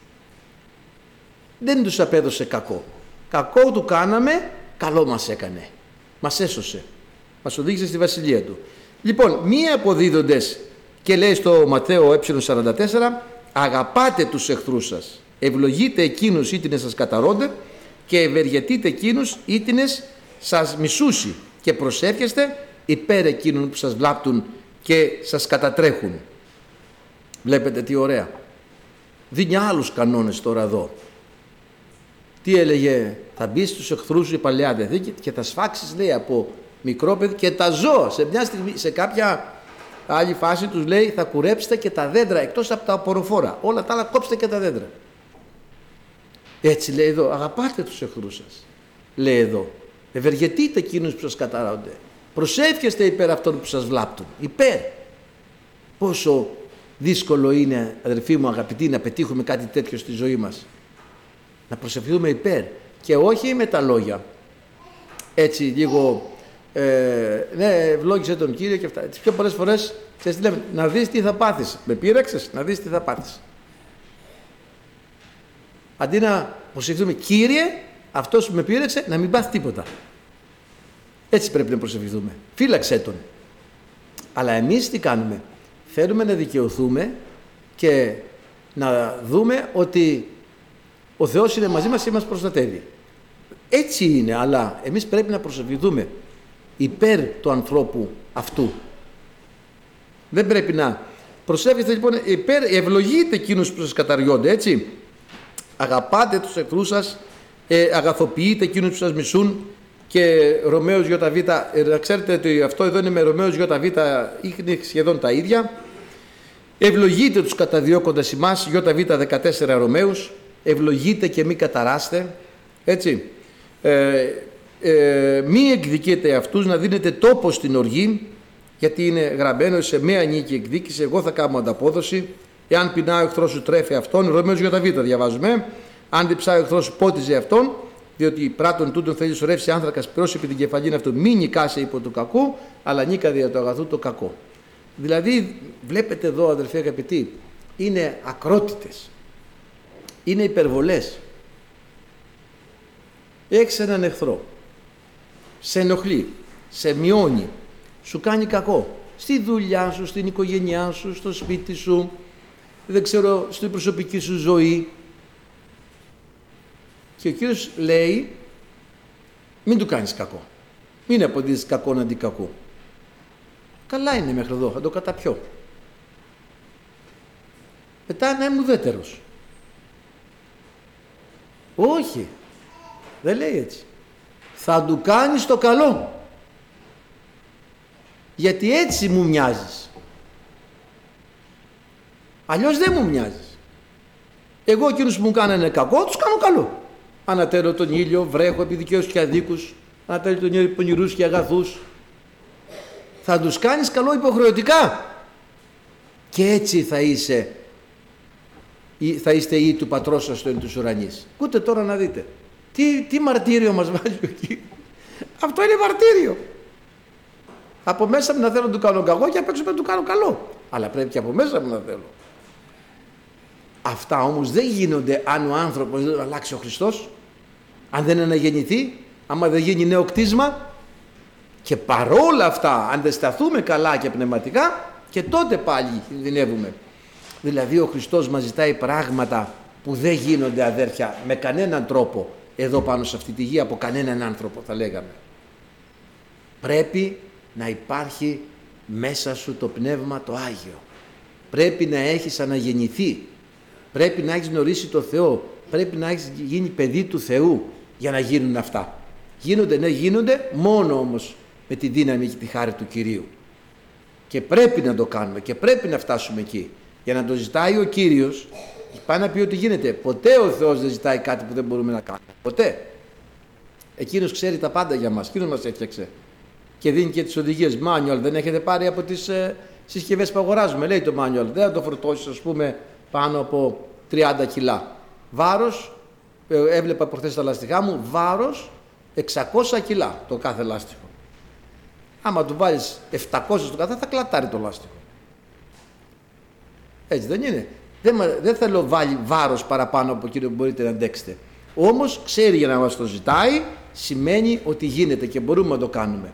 Δεν τους απέδωσε κακό. Κακό του κάναμε, καλό μας έκανε. Μας έσωσε. Μας οδήγησε στη βασιλεία του. Λοιπόν, μη αποδίδοντες, και λέει στο Ματθαίο ε44, αγαπάτε τους εχθρούς σας, ευλογείτε εκείνους ήτινες σας καταρώνται και ευεργετείτε εκείνους ήτινες σας μισούσι και προσεύχεστε υπέρ εκείνων που σας βλάπτουν και σας κατατρέχουν. Βλέπετε τι ωραία. Δίνει άλλους κανόνες τώρα εδώ. Τι έλεγε? Θα μπει στους εχθρούς σου η Παλαιά Διαθήκη και θα σφάξεις, λέει, από μικρό παιδί και τα ζώα. Σε μια στιγμή, σε κάποια άλλη φάση τους λέει, θα κουρέψετε και τα δέντρα εκτός από τα απορροφόρα. Όλα τα άλλα κόψτε και τα δέντρα. Έτσι λέει εδώ, αγαπάτε τους εχθρούς σας. Λέει εδώ, ευεργετείτε εκείνους που σας καταρρώνται. Προσεύχεστε υπέρ αυτών που σας βλάπτουν. Υπέρ. Πόσο δύσκολο είναι, αδερφοί μου αγαπητοί, να πετύχουμε κάτι τέτοιο στη ζωή μας. Να προσευχηθούμε υπέρ και όχι με τα λόγια. Έτσι λίγο, ναι, ευλόγησε τον Κύριο και αυτά. Τις πιο πολλές φορές, ξέρεις τι λέμε, να δεις τι θα πάθεις. Με πείραξες, να δεις τι θα πάθεις. Αντί να προσευχηθούμε, Κύριε, αυτός που με πείραξε να μην πάθει τίποτα. Έτσι πρέπει να προσευχηθούμε. Φύλαξέ τον. Αλλά εμείς τι κάνουμε? Θέλουμε να δικαιωθούμε και να δούμε ότι ο Θεός είναι μαζί μας και μας προστατεύει. Έτσι είναι, αλλά εμείς πρέπει να προσευχηθούμε υπέρ του ανθρώπου αυτού. Δεν πρέπει να προσεύχεστε λοιπόν υπέρ, ευλογείτε εκείνους που σας καταριώνται, έτσι. Αγαπάτε τους εχθρούς σας, αγαθοποιείτε εκείνους που σας μισούν. Και Ρωμαίος ΙΒ, να ξέρετε ότι αυτό εδώ είναι με Ρωμαίος ΙΒ, είναι σχεδόν τα ίδια. Ευλογείτε τους καταδιώκοντας ημάς, ΙΒ 14 Ρωμαίους, ευλογείτε και μη καταράστε, έτσι. Μη εκδικείτε αυτούς, να δίνετε τόπο στην οργή, γιατί είναι γραμμένο σε μία νίκη εκδίκηση, εγώ θα κάνω ανταπόδοση. Εάν πεινά ο εχθρός σου τρέφει αυτόν, Ρωμαίος ΙΒ διαβάζουμε. Αν διψάει ο εχθρός σου πότιζε αυτόν, διότι πράττων τούτων θέλει σωρεύσει άνθρακας πυρός επί την κεφαλήν αυτού. Μη νικάσει υπό του κακού, αλλά νίκα δια του αγαθού το κακό. Δηλαδή, βλέπετε εδώ, αδερφοί αγαπητοί, είναι ακρότητες, είναι υπερβολές. Έχεις έναν εχθρό, σε ενοχλεί, σε μειώνει, σου κάνει κακό. στη δουλειά σου, στην οικογένειά σου, στο σπίτι σου, δεν ξέρω, στην προσωπική σου ζωή. Και ο Κύριος λέει, μην του κάνεις κακό. Μην αποδίδεις κακόν αντί κακού. Καλά είναι μέχρι εδώ, θα το καταπιώ. Μετά να είμαι ουδέτερος. Όχι, δεν λέει έτσι. Θα του κάνεις το καλό. Γιατί έτσι μου μοιάζεις. Αλλιώς δεν μου μοιάζεις. Εγώ εκείνους που μου κάνανε κακό, τους κάνω καλό. Ανατέλω τον ήλιο, βρέχω επί δικαίους και αδίκους. Ανατέλω τον ήλιο, πονηρούς και αγαθούς. Θα τους κάνεις καλό υποχρεωτικά. Και έτσι θα είστε ή του πατρός σας στο εν τους ουρανείς. Ακούτε τώρα να δείτε. Τι μαρτύριο μας βάζει εκεί. Αυτό είναι μαρτύριο. Από μέσα μου να θέλω να του κάνω κακό και απ' έξω πρέπει να του κάνω καλό. Αλλά πρέπει και από μέσα μου να θέλω. Αυτά όμως δεν γίνονται αν ο άνθρωπος δεν αλλάξει ο Χριστός, αν δεν αναγεννηθεί, άμα δεν γίνει νέο κτίσμα. Και παρόλα αυτά, αν δεν σταθούμε καλά και πνευματικά, και τότε πάλι κινδυνεύουμε. Δηλαδή ο Χριστός μας ζητάει πράγματα που δεν γίνονται, αδέρφια, με κανέναν τρόπο εδώ πάνω σε αυτή τη γη, από κανέναν άνθρωπο, θα λέγαμε. Πρέπει να υπάρχει μέσα σου το Πνεύμα το Άγιο. Πρέπει να έχεις αναγεννηθεί. Πρέπει να έχεις γνωρίσει το Θεό. Πρέπει να έχεις γίνει παιδί του Θεού για να γίνουν αυτά. Γίνονται, ναι, γίνονται, μόνο όμως με τη δύναμη και τη χάρη του Κυρίου. Και πρέπει να το κάνουμε και πρέπει να φτάσουμε εκεί. Για να το ζητάει ο Κύριος, πάει να πει ότι γίνεται. Ποτέ ο Θεός δεν ζητάει κάτι που δεν μπορούμε να κάνουμε. Ποτέ. Εκείνος ξέρει τα πάντα για μας. Εκείνος μας έφτιαξε. Και δίνει και τις οδηγίες. Manual δεν έχετε πάρει από τις συσκευές που αγοράζουμε. Λέει το manual. Δεν θα το φορτώσεις, ας πούμε, πάνω από 30 κιλά. Βάρος, έβλεπα προχθές τα λαστιχά μου, βάρος 600 κιλά το κάθε λάστιχο. Άμα του βάλεις 700 στο κάθε, θα κλατάρει το λάστιχο. Έτσι δεν είναι. Δεν θέλω βάλει βάρος παραπάνω από εκείνο που μπορείτε να αντέξετε. Όμως ξέρει για να μας το ζητάει, σημαίνει ότι γίνεται και μπορούμε να το κάνουμε.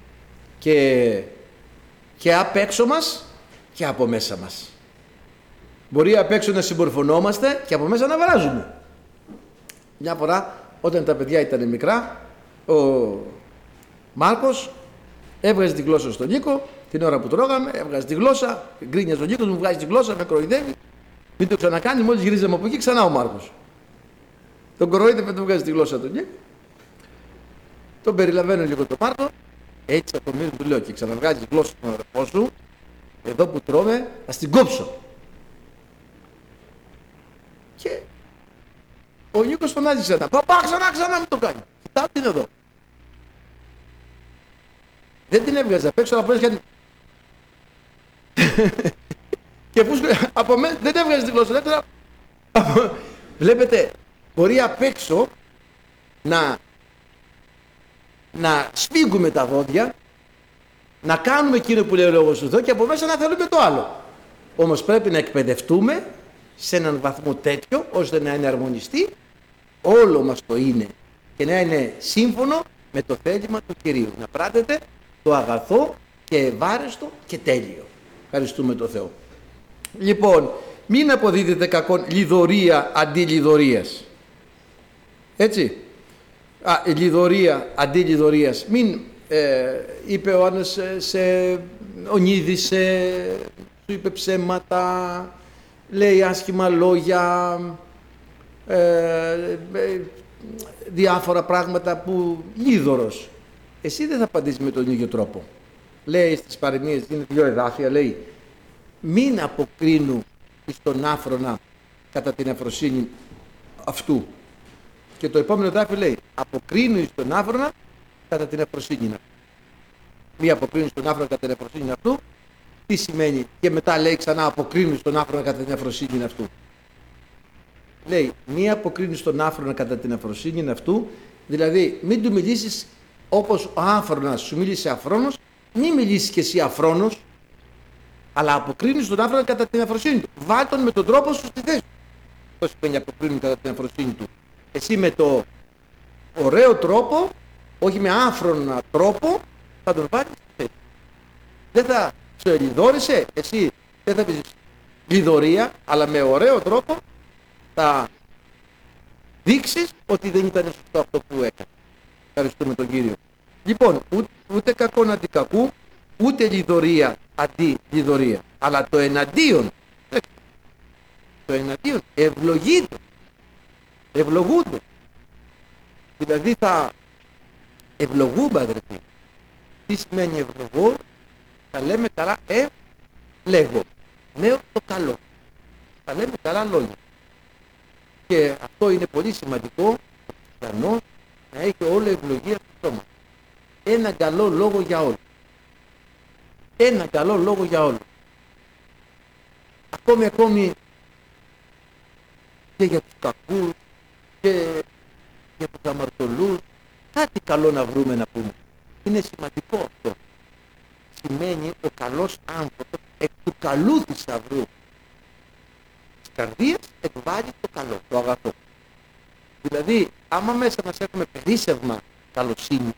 Και απ' έξω μας και από μέσα μας. Μπορεί απ' έξω να συμπορφωνόμαστε και από μέσα να βράζουμε. Μια φορά όταν τα παιδιά ήταν μικρά, ο Μάρκος έβγαζε τη γλώσσα στον Νίκο, την ώρα που τρώγαμε, έβγαζε τη γλώσσα, γκρίνιαζε τον Νίκο, μου βγάζει τη γλώσσα, με κοροϊδεύει. Μην το ξανακάνει, μόλις γυρίζαμε από εκεί, ξανά ο Μάρκος. Τον κοροϊδεύε, του βγάζει τη γλώσσα τον Νίκο. Τον περιλαβαίνω λίγο τον Μάρκο, έτσι από μήνυμα του λέω και ξαναβγάζει τη γλώσσα στον αδερφό σου, εδώ που τρώμε, θα την κόψω. Και ο Νίκος φωνάζει ξανά. Παπά, ξανά μου το κάνει. Κοιτάω τι είναι εδώ. Δεν την έβγαζε απ' έξω, αλλά από μέσα και από μέσα δεν έβγαζε τη γλώσσα. Βλέπετε, μπορεί απ' έξω να σφίγγουμε τα δόντια, να κάνουμε εκείνο που λέει ο Λόγος του Θεού και από μέσα να θέλουμε το άλλο. Όμως πρέπει να εκπαιδευτούμε σε έναν βαθμό τέτοιο ώστε να είναι αρμονιστεί όλο μας το είναι και να είναι σύμφωνο με το θέλημα του Κυρίου. Να πράτετε το αγαθό και ευάρεστο και τέλειο. Ευχαριστούμε τον Θεό. Λοιπόν, μην αποδίδετε κακόν λιδωρία αντί λιδωρίας. Έτσι. Λιδωρία αντί λιδωρίας. Μην είπε ο Άννας ονείδησε, σου είπε ψέματα, λέει άσχημα λόγια, διάφορα πράγματα που λίδωρος. Εσύ δεν θα απαντήσεις με τον ίδιο τρόπο. Λέει στις παροιμίες, είναι 2 εδάφια, λέει μην αποκρίνου στον άφρονα κατά την αφροσύνη αυτού. Και το επόμενο εδάφιο λέει αποκρίνου στον άφρονα κατά την αφροσύνη αυτού. Μη αποκρίνου στον άφρονα κατά την αφροσύνη αυτού. Τι σημαίνει? Και μετά λέει ξανά αποκρίνου τον άφρονα κατά την αφροσύνη αυτού. Λέει μη αποκρίνεις τον άφρονα κατά την αφροσύνη αυτού, δηλαδή μην του μιλήσεις όπως ο άφρονας σου μίλησε αφρόνος, μην μιλήσεις και εσύ αφρόνος, αλλά αποκρίνεις τον άφρονα κατά την αφροσύνη του. Βάλ' τον με τον τρόπο σου στη θέση του. Αυτό σημαίνει αποκρίνει κατά την αφροσύνη του. Εσύ με το ωραίο τρόπο, όχι με άφρονα τρόπο, θα τον βάλεις στη θέση του. Δεν θα σε λιδόρισε, εσύ δεν θα πεις λιδωρία, αλλά με ωραίο τρόπο θα δείξεις ότι δεν ήταν σωστό αυτό που έκανε. Ευχαριστούμε τον Κύριο. Λοιπόν, ούτε κακόν αντί κακού, ούτε λιδωρία αντί λιδωρία. Αλλά το εναντίον, ευλογείται. Ευλογούνται. Δηλαδή θα ευλογούμε, αδερφοί. Τι σημαίνει ευλογώ? Θα λέμε καλά, λέγω. Ναι, το καλό. Θα λέμε καλά λόγια. Και αυτό είναι πολύ σημαντικό, πιθανό να έχει όλη ευλογία στο στόμα. Ένα καλό λόγο για όλους. Ένα καλό λόγο για όλους. Ακόμη και για τους κακούς και για τους αμαρτωλούς. Κάτι καλό να βρούμε να πούμε. Είναι σημαντικό αυτό. Σημαίνει ο καλός άνθρωπος εκ του καλού θησαυρού της καρδίας εκβάλλει το καλό, το αγαθό. Δηλαδή, άμα μέσα μας έχουμε περίσσευμα καλοσύνη,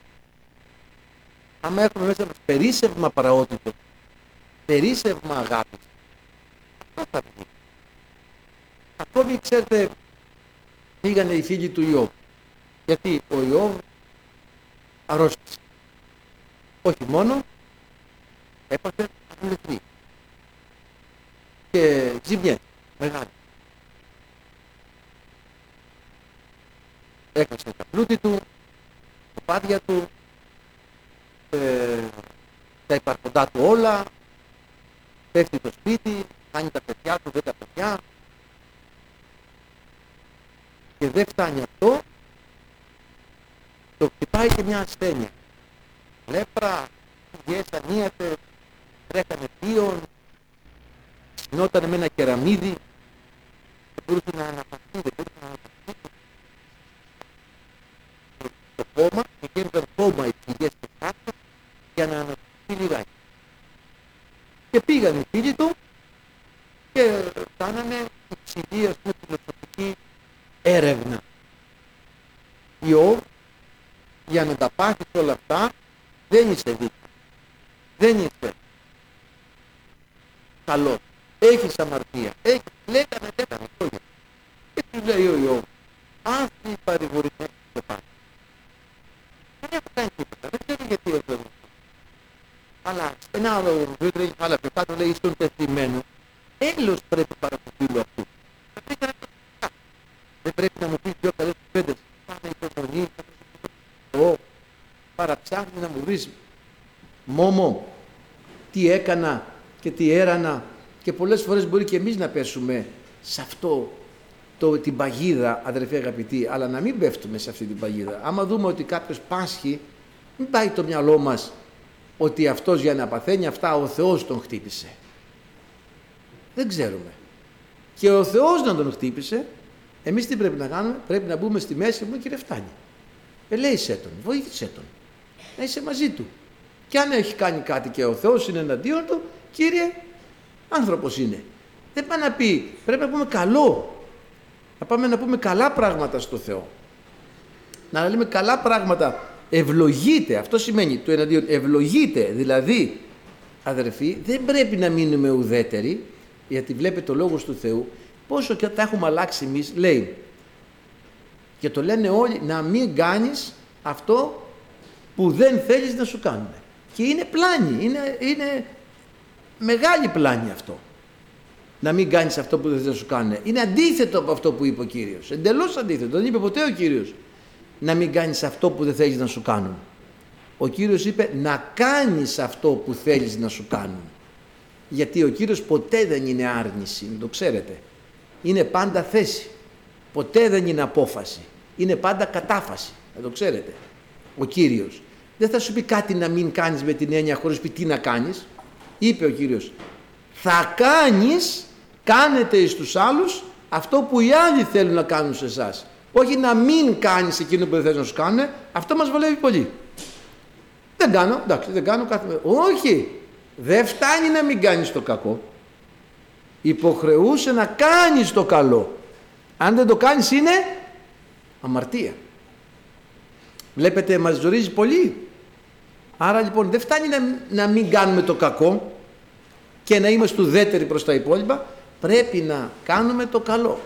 άμα έχουμε μέσα μας περίσσευμα πραότητος, περίσσευμα αγάπης, αυτό θα βγει. Ακόμη, ξέρετε, πήγανε οι φίλοι του Ιώβ. Γιατί ο Ιώβ αρρώστησε. Όχι μόνο, έπαθε αγουλευτή. Και ζημιές, μεγάλη. Έχασε τα πλούτη του, τα πάδια του, τα υπαρχοντά του όλα, πέφτει το σπίτι, κάνει τα παιδιά του, 10 παιδιά. Και δεν φτάνει αυτό, το χτυπάει και μια ασθένεια. Λέπρα, φυγές, ανίατες, τρέχανε θείον, συνότανε με ένα κεραμίδι, δεν μπορούσε να αναπαυθεί, δεν μπορούσε να αναπαυθεί. Το κόμμα, και γίνονταν κόμμα οι φυγές και κάτω, για να αναπαυθεί λιγάκι. Και πήγαν οι φίλοι του και κάνανε υψηλή, ας πούμε, φιλοσοφική έρευνα. Ιώβ, για να τα πάθεις όλα αυτά, δεν είσαι δίκαιος. Δεν είσαι καλός. Έχεις αμαρτία. Λέγανε λόγια. Και του λέει ο Ιώβ, αυτή η παρηγορημένη στο πάνω. Δεν έχω κάνει τίποτα. Δεν ξέρω γιατί ο Θεός. Αλλά ένα άλλο βιβλίο τρέχει άλλα πιο κάτω, λέει στον τεθειμένο. Έλος πρέπει παρακολουθήλω αυτού. Δεν πρέπει να μου πεις πιο καλές κουβέντες. Πάμε υπομονή, παραψάχνει να μου βρεις μόμο τι έκανα και τι έρανα, και πολλές φορές μπορεί και εμείς να πέσουμε σε αυτό την παγίδα, αδερφοί αγαπητοί, αλλά να μην πέφτουμε σε αυτή την παγίδα. Άμα δούμε ότι κάποιος πάσχει, μην πάει το μυαλό μας ότι αυτός για να παθαίνει αυτά ο Θεός τον χτύπησε. Δεν ξέρουμε. Και ο Θεός να τον χτύπησε, εμείς τι πρέπει να κάνουμε? Πρέπει να μπούμε στη μέση μου, κύριε, φτάνει. Ελέησέ τον, βοήθησέ τον. Να είσαι μαζί του. Και αν έχει κάνει κάτι και ο Θεός είναι εναντίον του, κύριε, άνθρωπος είναι. Δεν πάει να πει, πρέπει να πούμε καλό. Να πάμε να πούμε καλά πράγματα στο Θεό. Να λέμε καλά πράγματα. Ευλογείται, αυτό σημαίνει το εναντίον. Ευλογείται, δηλαδή, αδερφοί, δεν πρέπει να μείνουμε ουδέτεροι, γιατί βλέπετε το λόγος του Θεού, πόσο και τα έχουμε αλλάξει εμείς, λέει, και το λένε όλοι, να μην κάνεις αυτό που δεν θέλεις να σου κάνουν. Και είναι πλάνη, είναι μεγάλη πλάνη αυτό. Να μην κάνεις αυτό που δεν θέλεις να σου κάνουν. Είναι αντίθετο από αυτό που είπε ο Κύριος. Εντελώς αντίθετο. Δεν είπε ποτέ ο Κύριος να μην κάνεις αυτό που δεν θέλεις να σου κάνουν. Ο Κύριος είπε να κάνεις αυτό που θέλεις να σου κάνουν. Γιατί ο Κύριος ποτέ δεν είναι άρνηση, το ξέρετε. Είναι πάντα θέση. Ποτέ δεν είναι απόφαση. Είναι πάντα κατάφαση. Να το ξέρετε. Ο Κύριος δεν θα σου πει κάτι να μην κάνεις με την έννοια χωρίς πει τι να κάνεις. Είπε ο Κύριος, θα κάνεις, κάνετε εις τους άλλους αυτό που οι άλλοι θέλουν να κάνουν σε εσάς. Όχι να μην κάνεις εκείνο που δεν θέλεις να σου κάνουν. Αυτό μας βολεύει πολύ. Δεν κάνω, εντάξει, δεν κάνω κάθε... Όχι, δεν φτάνει να μην κάνεις το κακό. Υποχρεούσε να κάνεις το καλό. Αν δεν το κάνεις είναι αμαρτία. Βλέπετε, μας ζορίζει πολύ. Άρα λοιπόν δεν φτάνει να μην κάνουμε το κακό. και να είμαστε ουδέτεροι προς τα υπόλοιπα, πρέπει να κάνουμε το καλό.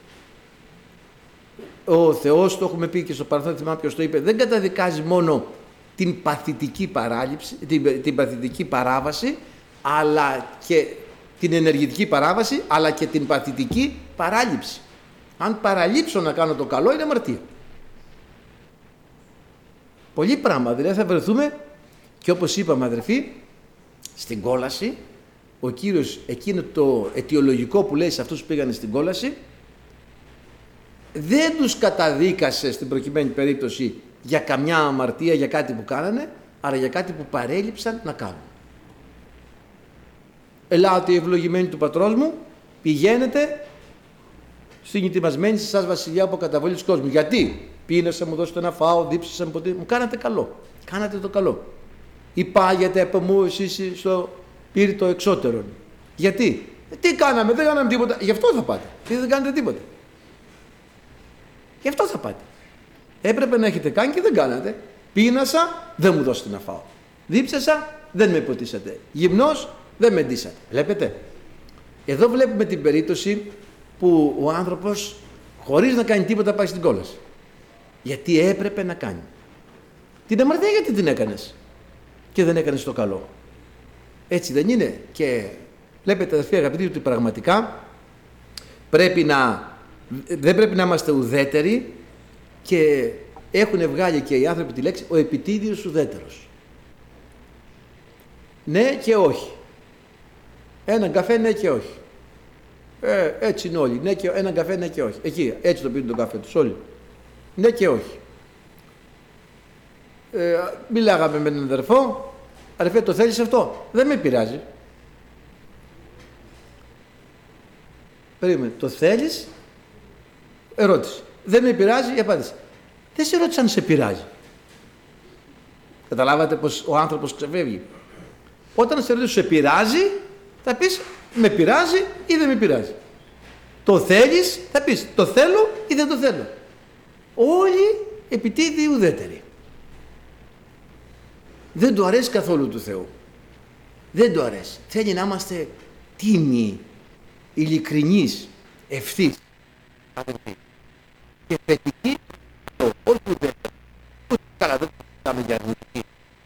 Ο Θεός, το έχουμε πει και στο παρελθόν, θυμάμαι ποιος το είπε, δεν καταδικάζει μόνο την παθητική παράληψη, την παθητική παράβαση, αλλά και την ενεργητική παράβαση, αλλά και την παθητική παράληψη. Αν παραλείψω να κάνω το καλό, είναι αμαρτία. Πολύ πράγμα, δηλαδή θα βρεθούμε, και όπως είπαμε αδερφοί, στην κόλαση, ο Κύριος εκείνο το αιτιολογικό που λέει σε αυτούς που πήγανε στην κόλαση, δεν τους καταδίκασε στην προκειμένη περίπτωση για καμιά αμαρτία, για κάτι που κάνανε, αλλά για κάτι που παρέλειψαν να κάνουν. Ελάτε οι ευλογημένοι του πατρός μου, πηγαίνετε στην ετοιμασμένη σε εσάς βασιλιά από καταβολή του κόσμου. Γιατί? Πίνασα, μου δώσετε να φάω, δίψασα, μου κάνατε καλό. Κάνατε το καλό. Υπάγετε από μου εσείς στο πύρητο εξώτερον. Γιατί? Τι κάναμε, δεν κάναμε τίποτα. Γι' αυτό θα πάτε. Και δεν κάνετε τίποτα. Γι' αυτό θα πάτε. Έπρεπε να έχετε κάνει και δεν κάνατε. Πίνασα, δεν μου δώσετε να φάω. Δίψασα, δεν με ποτίσατε. Γυμνός, δεν με ντύσατε. Βλέπετε. Εδώ βλέπουμε την περίπτωση που ο άνθρωπος χωρίς να κάνει τίποτα πάει στην κόλαση. Γιατί έπρεπε να κάνει. Την αμαρτία γιατί την έκανες και δεν έκανες το καλό? Έτσι δεν είναι? Και βλέπετε αδερφοί αγαπητοί ότι πραγματικά δεν πρέπει να είμαστε ουδέτεροι, και έχουν βγάλει και οι άνθρωποι τη λέξη ο επιτίδιος ουδέτερος. Ναι και όχι. Έναν καφέ ναι και όχι. Έτσι είναι όλοι. Ναι και, έναν καφέ ναι και όχι. Εκεί έτσι το πίνουν τον καφέ τους όλοι. Ναι και όχι. Μιλάγαμε με έναν αδερφό. Αδερφέ, το θέλεις αυτό? Δεν με πειράζει. Περίμενε. Το θέλεις? Ερώτηση. Δεν με πειράζει? Η απάντηση. Δεν σε ρώτησα αν σε πειράζει. Καταλάβατε πως ο άνθρωπος ξεφεύγει. Όταν σε ρωτήσω σε πειράζει, θα πεις με πειράζει ή δεν με πειράζει. Το θέλεις, θα πεις το θέλω ή δεν το θέλω. Όλοι επιτίδιοι ουδέτεροι. Δεν του αρέσει καθόλου του Θεού. Δεν του αρέσει. Θέλει να είμαστε τίμοι, ειλικρινείς, ευθύς και θετικοί. Όχι ουδέτεροι. Καλά, δεν μιλάμε για αρνητική.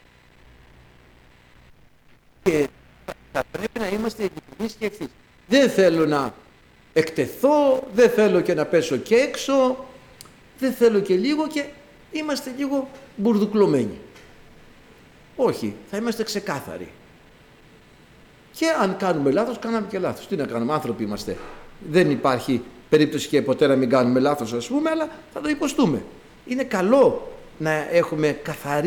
Και θα πρέπει να είμαστε ειλικρινείς και ευθύς. Δεν θέλω να εκτεθώ, δεν θέλω και να πέσω και έξω, δεν θέλω και λίγο, και είμαστε λίγο μπουρδουκλωμένοι. Όχι, θα είμαστε ξεκάθαροι. Και αν κάνουμε λάθος, κάναμε και λάθος. Τι να κάνουμε, άνθρωποι είμαστε. Δεν υπάρχει περίπτωση και ποτέ να μην κάνουμε λάθος, ας πούμε, αλλά θα το υποστούμε. Είναι καλό να έχουμε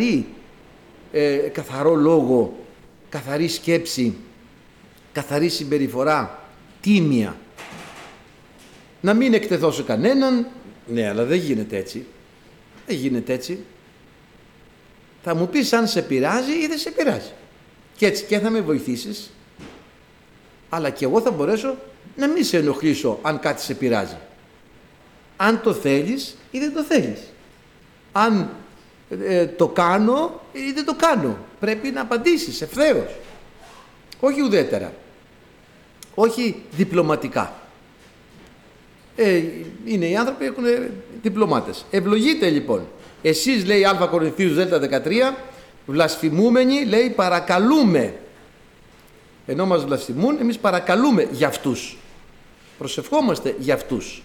καθαρό λόγο, καθαρή σκέψη, καθαρή συμπεριφορά, τίμια. Να μην εκτεθώ σε κανέναν. Ναι, αλλά δεν γίνεται έτσι. Δεν γίνεται έτσι. Θα μου πεις αν σε πειράζει ή δεν σε πειράζει. Και έτσι και θα με βοηθήσεις, αλλά και εγώ θα μπορέσω να μην σε ενοχλήσω αν κάτι σε πειράζει. Αν το θέλεις ή δεν το θέλεις. Αν το κάνω ή δεν το κάνω. Πρέπει να απαντήσεις ευθέως. Όχι ουδέτερα. Όχι διπλωματικά. Είναι οι άνθρωποι που έχουν διπλωμάτες. Ευλογείτε λοιπόν. Εσείς, λέει Α Κορινθίους Δέλτα 13, βλασφημούμενοι, λέει, παρακαλούμε. Ενώ μας βλασφημούν, εμείς παρακαλούμε για αυτούς. Προσευχόμαστε για αυτούς.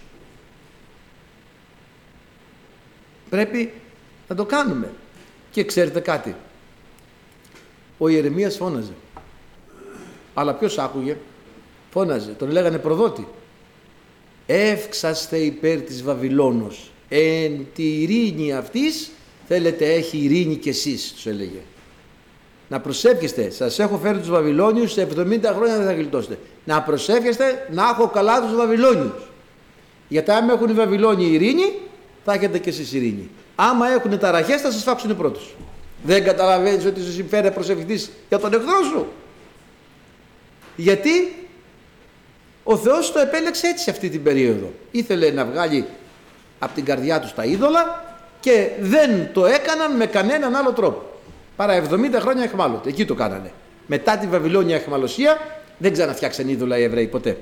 Πρέπει να το κάνουμε. Και ξέρετε κάτι. Ο Ιερεμίας φώναζε. Αλλά ποιος άκουγε? Φώναζε. Τον λέγανε προδότη. Εύξαστε υπέρ της Βαβυλώνος. Εν τη ειρήνη αυτής θέλετε έχει ειρήνη κι εσείς, τους έλεγε. Να προσεύχεστε. Σας έχω φέρει τους Βαβυλώνιους, σε 70 χρόνια δεν θα γλιτώσετε. Να προσεύχεστε να έχω καλά τους Βαβυλώνιους. Γιατί άμα έχουν οι Βαβυλώνιοι ειρήνη, θα έχετε κι εσείς ειρήνη. Άμα έχουν ταραχές, θα σας φάξουν πρώτους. Δεν καταλαβαίνεις ότι σου συμφέρει να προσευχηθείς για τον εχθρό σου? Γιατί ο Θεός το επέλεξε έτσι αυτή την περίοδο. Ήθελε να βγάλει από την καρδιά τους τα είδωλα και δεν το έκαναν με κανέναν άλλο τρόπο. Παρά 70 χρόνια εχμάλωτε. Εκεί το κάνανε. Μετά τη Βαβυλώνια εχμαλωσία Δεν ξαναφτιάξαν είδωλα οι Εβραίοι ποτέ.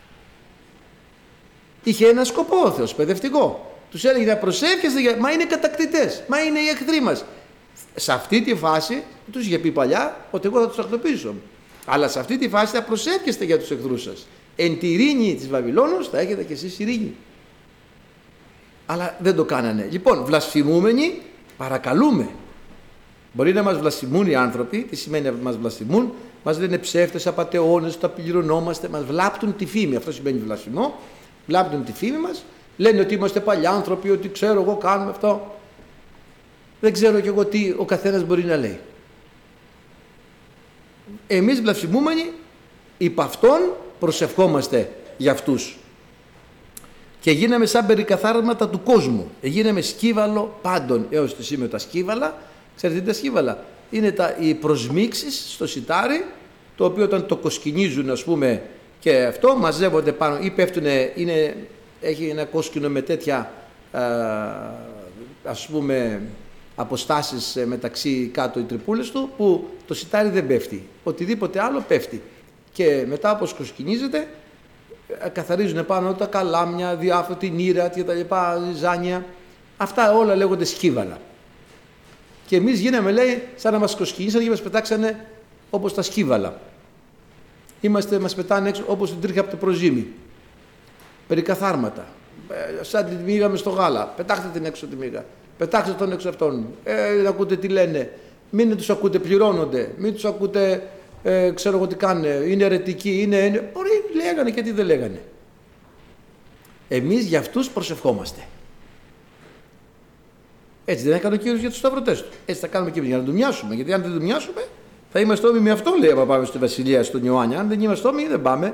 Είχε ένα σκοπό ο Θεός, παιδευτικό. Τους έλεγε να προσεύχεστε, μα είναι κατακτητές, μα είναι οι εχθροί μας. Σε αυτή τη φάση, τους είχε πει παλιά ότι εγώ θα τους τακτοποιήσω. Αλλά σε αυτή τη φάση θα προσεύχεστε για τους εχθρούς σας. Εν τη ειρήνη της Βαβυλώνος θα έχετε κι εσείς ειρήνη. Αλλά δεν το κάνανε. Λοιπόν, βλασφημούμενοι, παρακαλούμε. Μπορεί να μας βλασφημούν οι άνθρωποι. Τι σημαίνει να μας βλασφημούν? Μας λένε ψεύτες, απατεώνες, τα πληρωνόμαστε, μας βλάπτουν τη φήμη. Αυτό σημαίνει βλασφημό. Βλάπτουν τη φήμη μας. Λένε ότι είμαστε παλιάνθρωποι, ότι ξέρω εγώ κάνουμε αυτό. Δεν ξέρω κι εγώ τι ο καθένας μπορεί να λέει. Εμείς βλασφημούμενοι υπ' αυτόν προσευχόμαστε για αυτούς. Και γίναμε σαν περικαθάρματα του κόσμου. Γίναμε σκύβαλο πάντων έως τη σήμερα. Τα σκύβαλα, ξέρετε τι τα σκύβαλα? Είναι οι προσμίξεις στο σιτάρι, το οποίο όταν το κοσκινίζουν, ας πούμε, και αυτό μαζεύονται πάνω ή πέφτουνε, έχει ένα κόσκινο με τέτοια ας πούμε αποστάσεις μεταξύ κάτω οι τρυπούλες του, που το σιτάρι δεν πέφτει, οτιδήποτε άλλο πέφτει, και μετά όπως κοσκινίζεται καθαρίζουν πάνω τα καλάμια, διάφορα, την ήρα και τα λοιπά, ζάνια. Αυτά όλα λέγονται σκύβαλα. Και εμείς γίναμε, λέει, σαν να μας κοσκινήσανε και μας πετάξανε όπως τα σκύβαλα. Μας πετάνε έξω όπως την τρίχα από το προζύμι. Περικαθάρματα. Σαν τη μύγαμε στο γάλα. Πετάξτε την έξω τη μύγα. Πετάξτε τον έξω αυτόν. Δεν ακούτε τι λένε. Μην τους ακούτε, πληρώνονται. Μην τους ακούτε, ξέρω εγώ τι κάνουν. Είναι αιρετικοί. Μπορεί, λέγανε και τι δεν λέγανε. Εμείς για αυτούς προσευχόμαστε. Έτσι δεν έκανε ο Κύριος για τους σταυρωτές του. Έτσι θα κάνουμε και εμείς για να του μοιάσουμε. Γιατί αν δεν του μοιάσουμε, θα είμαστε όμοι με αυτό, λέει, άμα πάμε στη Βασιλεία, στον Ιωάννη. Αν δεν είμαστε όμοι, δεν πάμε.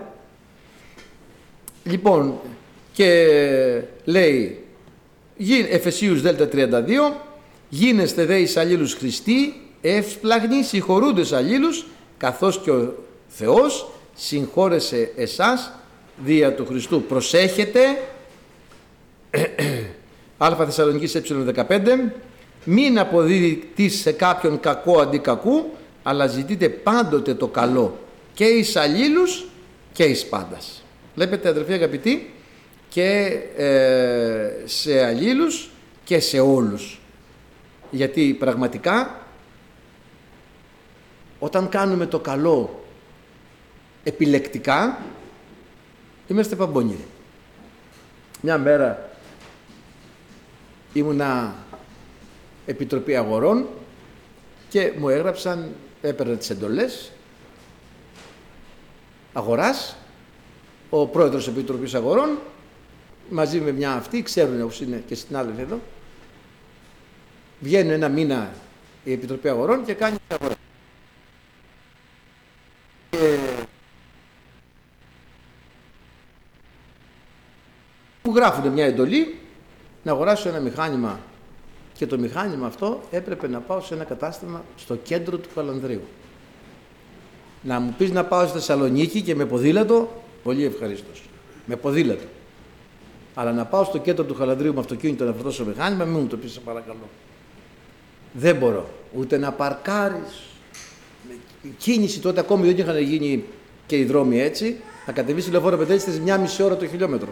Λοιπόν, και λέει, Εφεσίους Δέλτα 32, γίνεστε δε εις αλλήλους Χριστοί, εύσπλαγνοι, συγχωρούντες αλλήλους, καθώς και ο Θεός συγχώρεσε εσάς δια του Χριστού. Προσέχετε, Α Θεσσαλονικής ε15, μην αποδίδει σε κάποιον κακό αντί κακού, αλλά ζητείτε πάντοτε το καλό και εις αλλήλους και εις πάντας. Βλέπετε, αδερφοί αγαπητοί, και σε αλλήλους και σε όλους. Γιατί πραγματικά όταν κάνουμε το καλό επιλεκτικά, είμαστε παμπώνιροι. Μια μέρα ήμουνα Επιτροπή Αγορών και μου έγραψαν, έπαιρνα τις εντολές αγοράς, ο πρόεδρος της Επιτροπής Αγορών μαζί με μια αυτή, ξέρουν όπως είναι και στην άλλη εδώ, βγαίνει ένα μήνα η Επιτροπή Αγορών και κάνει αγορά. Μου γράφουν μια εντολή να αγοράσω ένα μηχάνημα, και το μηχάνημα αυτό έπρεπε να πάω σε ένα κατάστημα στο κέντρο του Χαλανδρίου. Να μου πεις να πάω στη Θεσσαλονίκη και με ποδήλατο, πολύ ευχαρίστως. Με ποδήλατο. Αλλά να πάω στο κέντρο του Χαλανδρίου με αυτοκίνητο να βρω στο μηχάνημα, μην μου το πεις, σε παρακαλώ. Δεν μπορώ. Ούτε να παρκάρεις. Κίνηση τότε ακόμη δεν είχαν γίνει και οι δρόμοι έτσι. Να κατεβείς τηλεφόρο πετέτσι μια μισή ώρα το χιλιόμετρο.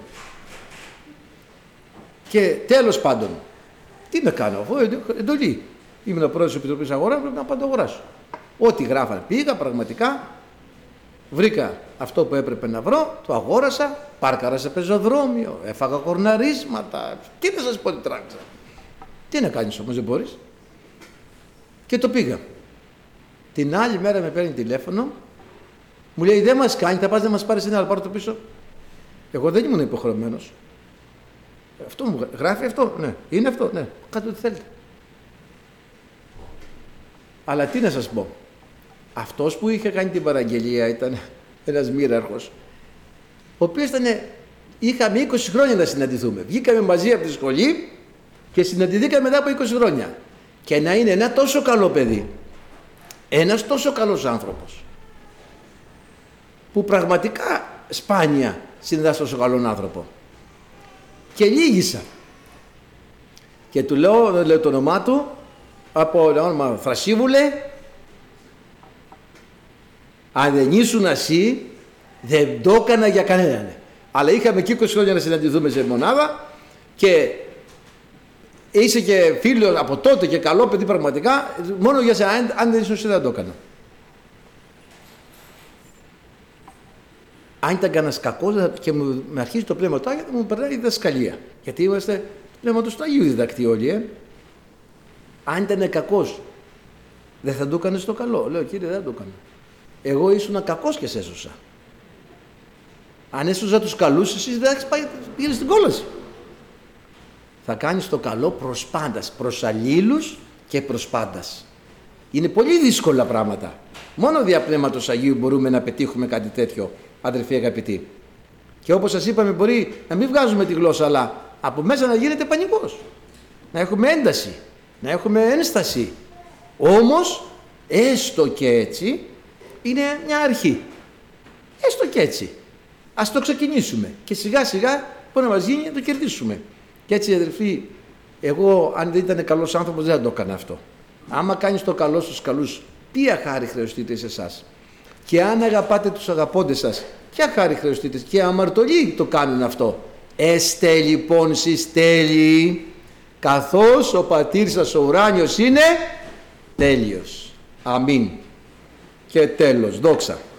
Και τέλος πάντων, τι να κάνω, αφού εντολή. Ήμουν πρόεδρος της Επιτροπής Αγορά, πρέπει να πάω να το αγοράσω. Ό,τι γράφαν, πήγα πραγματικά, βρήκα αυτό που έπρεπε να βρω, το αγόρασα, πάρκαρα σε πεζοδρόμιο, έφαγα κορναρίσματα. Τι να σας πω, τι τράξα. Τι να κάνεις όμως, δεν μπορείς. Και το πήγα. Την άλλη μέρα με παίρνει τηλέφωνο, μου λέει δεν μας κάνει, θα πας να μας πάρεις ένα άλλο, πάρω το πίσω. Εγώ δεν ήμουν υποχρεωμένος. Αυτό μου γράφει αυτό, ναι. Είναι αυτό, ναι. Κάντε ό,τι θέλετε. Αλλά τι να σας πω. Αυτός που είχε κάνει την παραγγελία ήταν ένας μοίραρχος, ο οποίος είχαμε 20 χρόνια να συναντηθούμε. Βγήκαμε μαζί από τη σχολή και συναντηθήκαμε μετά από 20 χρόνια. Και να είναι ένα τόσο καλό παιδί, ένας τόσο καλός άνθρωπος, που πραγματικά σπάνια συναντάς τόσο καλόν άνθρωπο. Και λύγησα. Και του λέω, δεν λέω το όνομά του, από όνομα Θρασίβουλε, αν δεν ήσουν εσύ, Δεν το έκανα για κανέναν. Αλλά είχαμε και 20 χρόνια να συναντηθούμε σε μονάδα και είσαι και φίλο από τότε και καλό παιδί πραγματικά. Μόνο για σένα, αν δεν ήσουν εσύ, δεν το έκανα. Αν ήταν κανένα κακό και με αρχίζει το πνεύμα του Άγιο, θα μου περνάει η διδασκαλία. Γιατί είμαστε το πνεύμα του Αγίου διδακτή όλοι. Αν ήταν κακός, δεν θα το έκανε το καλό. Λέω, κύριε, δεν το έκανα. Εγώ ήσουν κακός και σε έσωσα. Αν έσωζα τους καλούς, εσείς δεν θα πήγαινε στην κόλαση. Θα κάνεις το καλό προς πάντας, προς αλλήλους και προς πάντας. Είναι πολύ δύσκολα πράγματα. Μόνο δια πνεύματος Αγίου μπορούμε να πετύχουμε κάτι τέτοιο, αδερφοί αγαπητοί. Και όπως σας είπαμε, μπορεί να μην βγάζουμε τη γλώσσα, αλλά από μέσα να γίνεται πανικός. Να έχουμε ένταση, να έχουμε ένσταση. Όμως, έστω και έτσι, είναι μια αρχή. Έστω και έτσι. Ας το ξεκινήσουμε και σιγά σιγά μπορεί να μας γίνει να το κερδίσουμε. Και έτσι, αδερφοί, εγώ αν δεν ήταν καλός άνθρωπος δεν θα το έκανα αυτό. Άμα κάνεις το καλό στους καλούς, ποια χάρη χρεωστείτε σε εσάς? Και αν αγαπάτε τους αγαπώντες σας, ποια χάρη χρεωστείτε? Και αμαρτωλοί το κάνουν αυτό. Έστε λοιπόν σεις τέλειοι, καθώς ο πατήρ σας ο ουράνιος είναι τέλειος. Αμήν. Και τέλος, δόξα.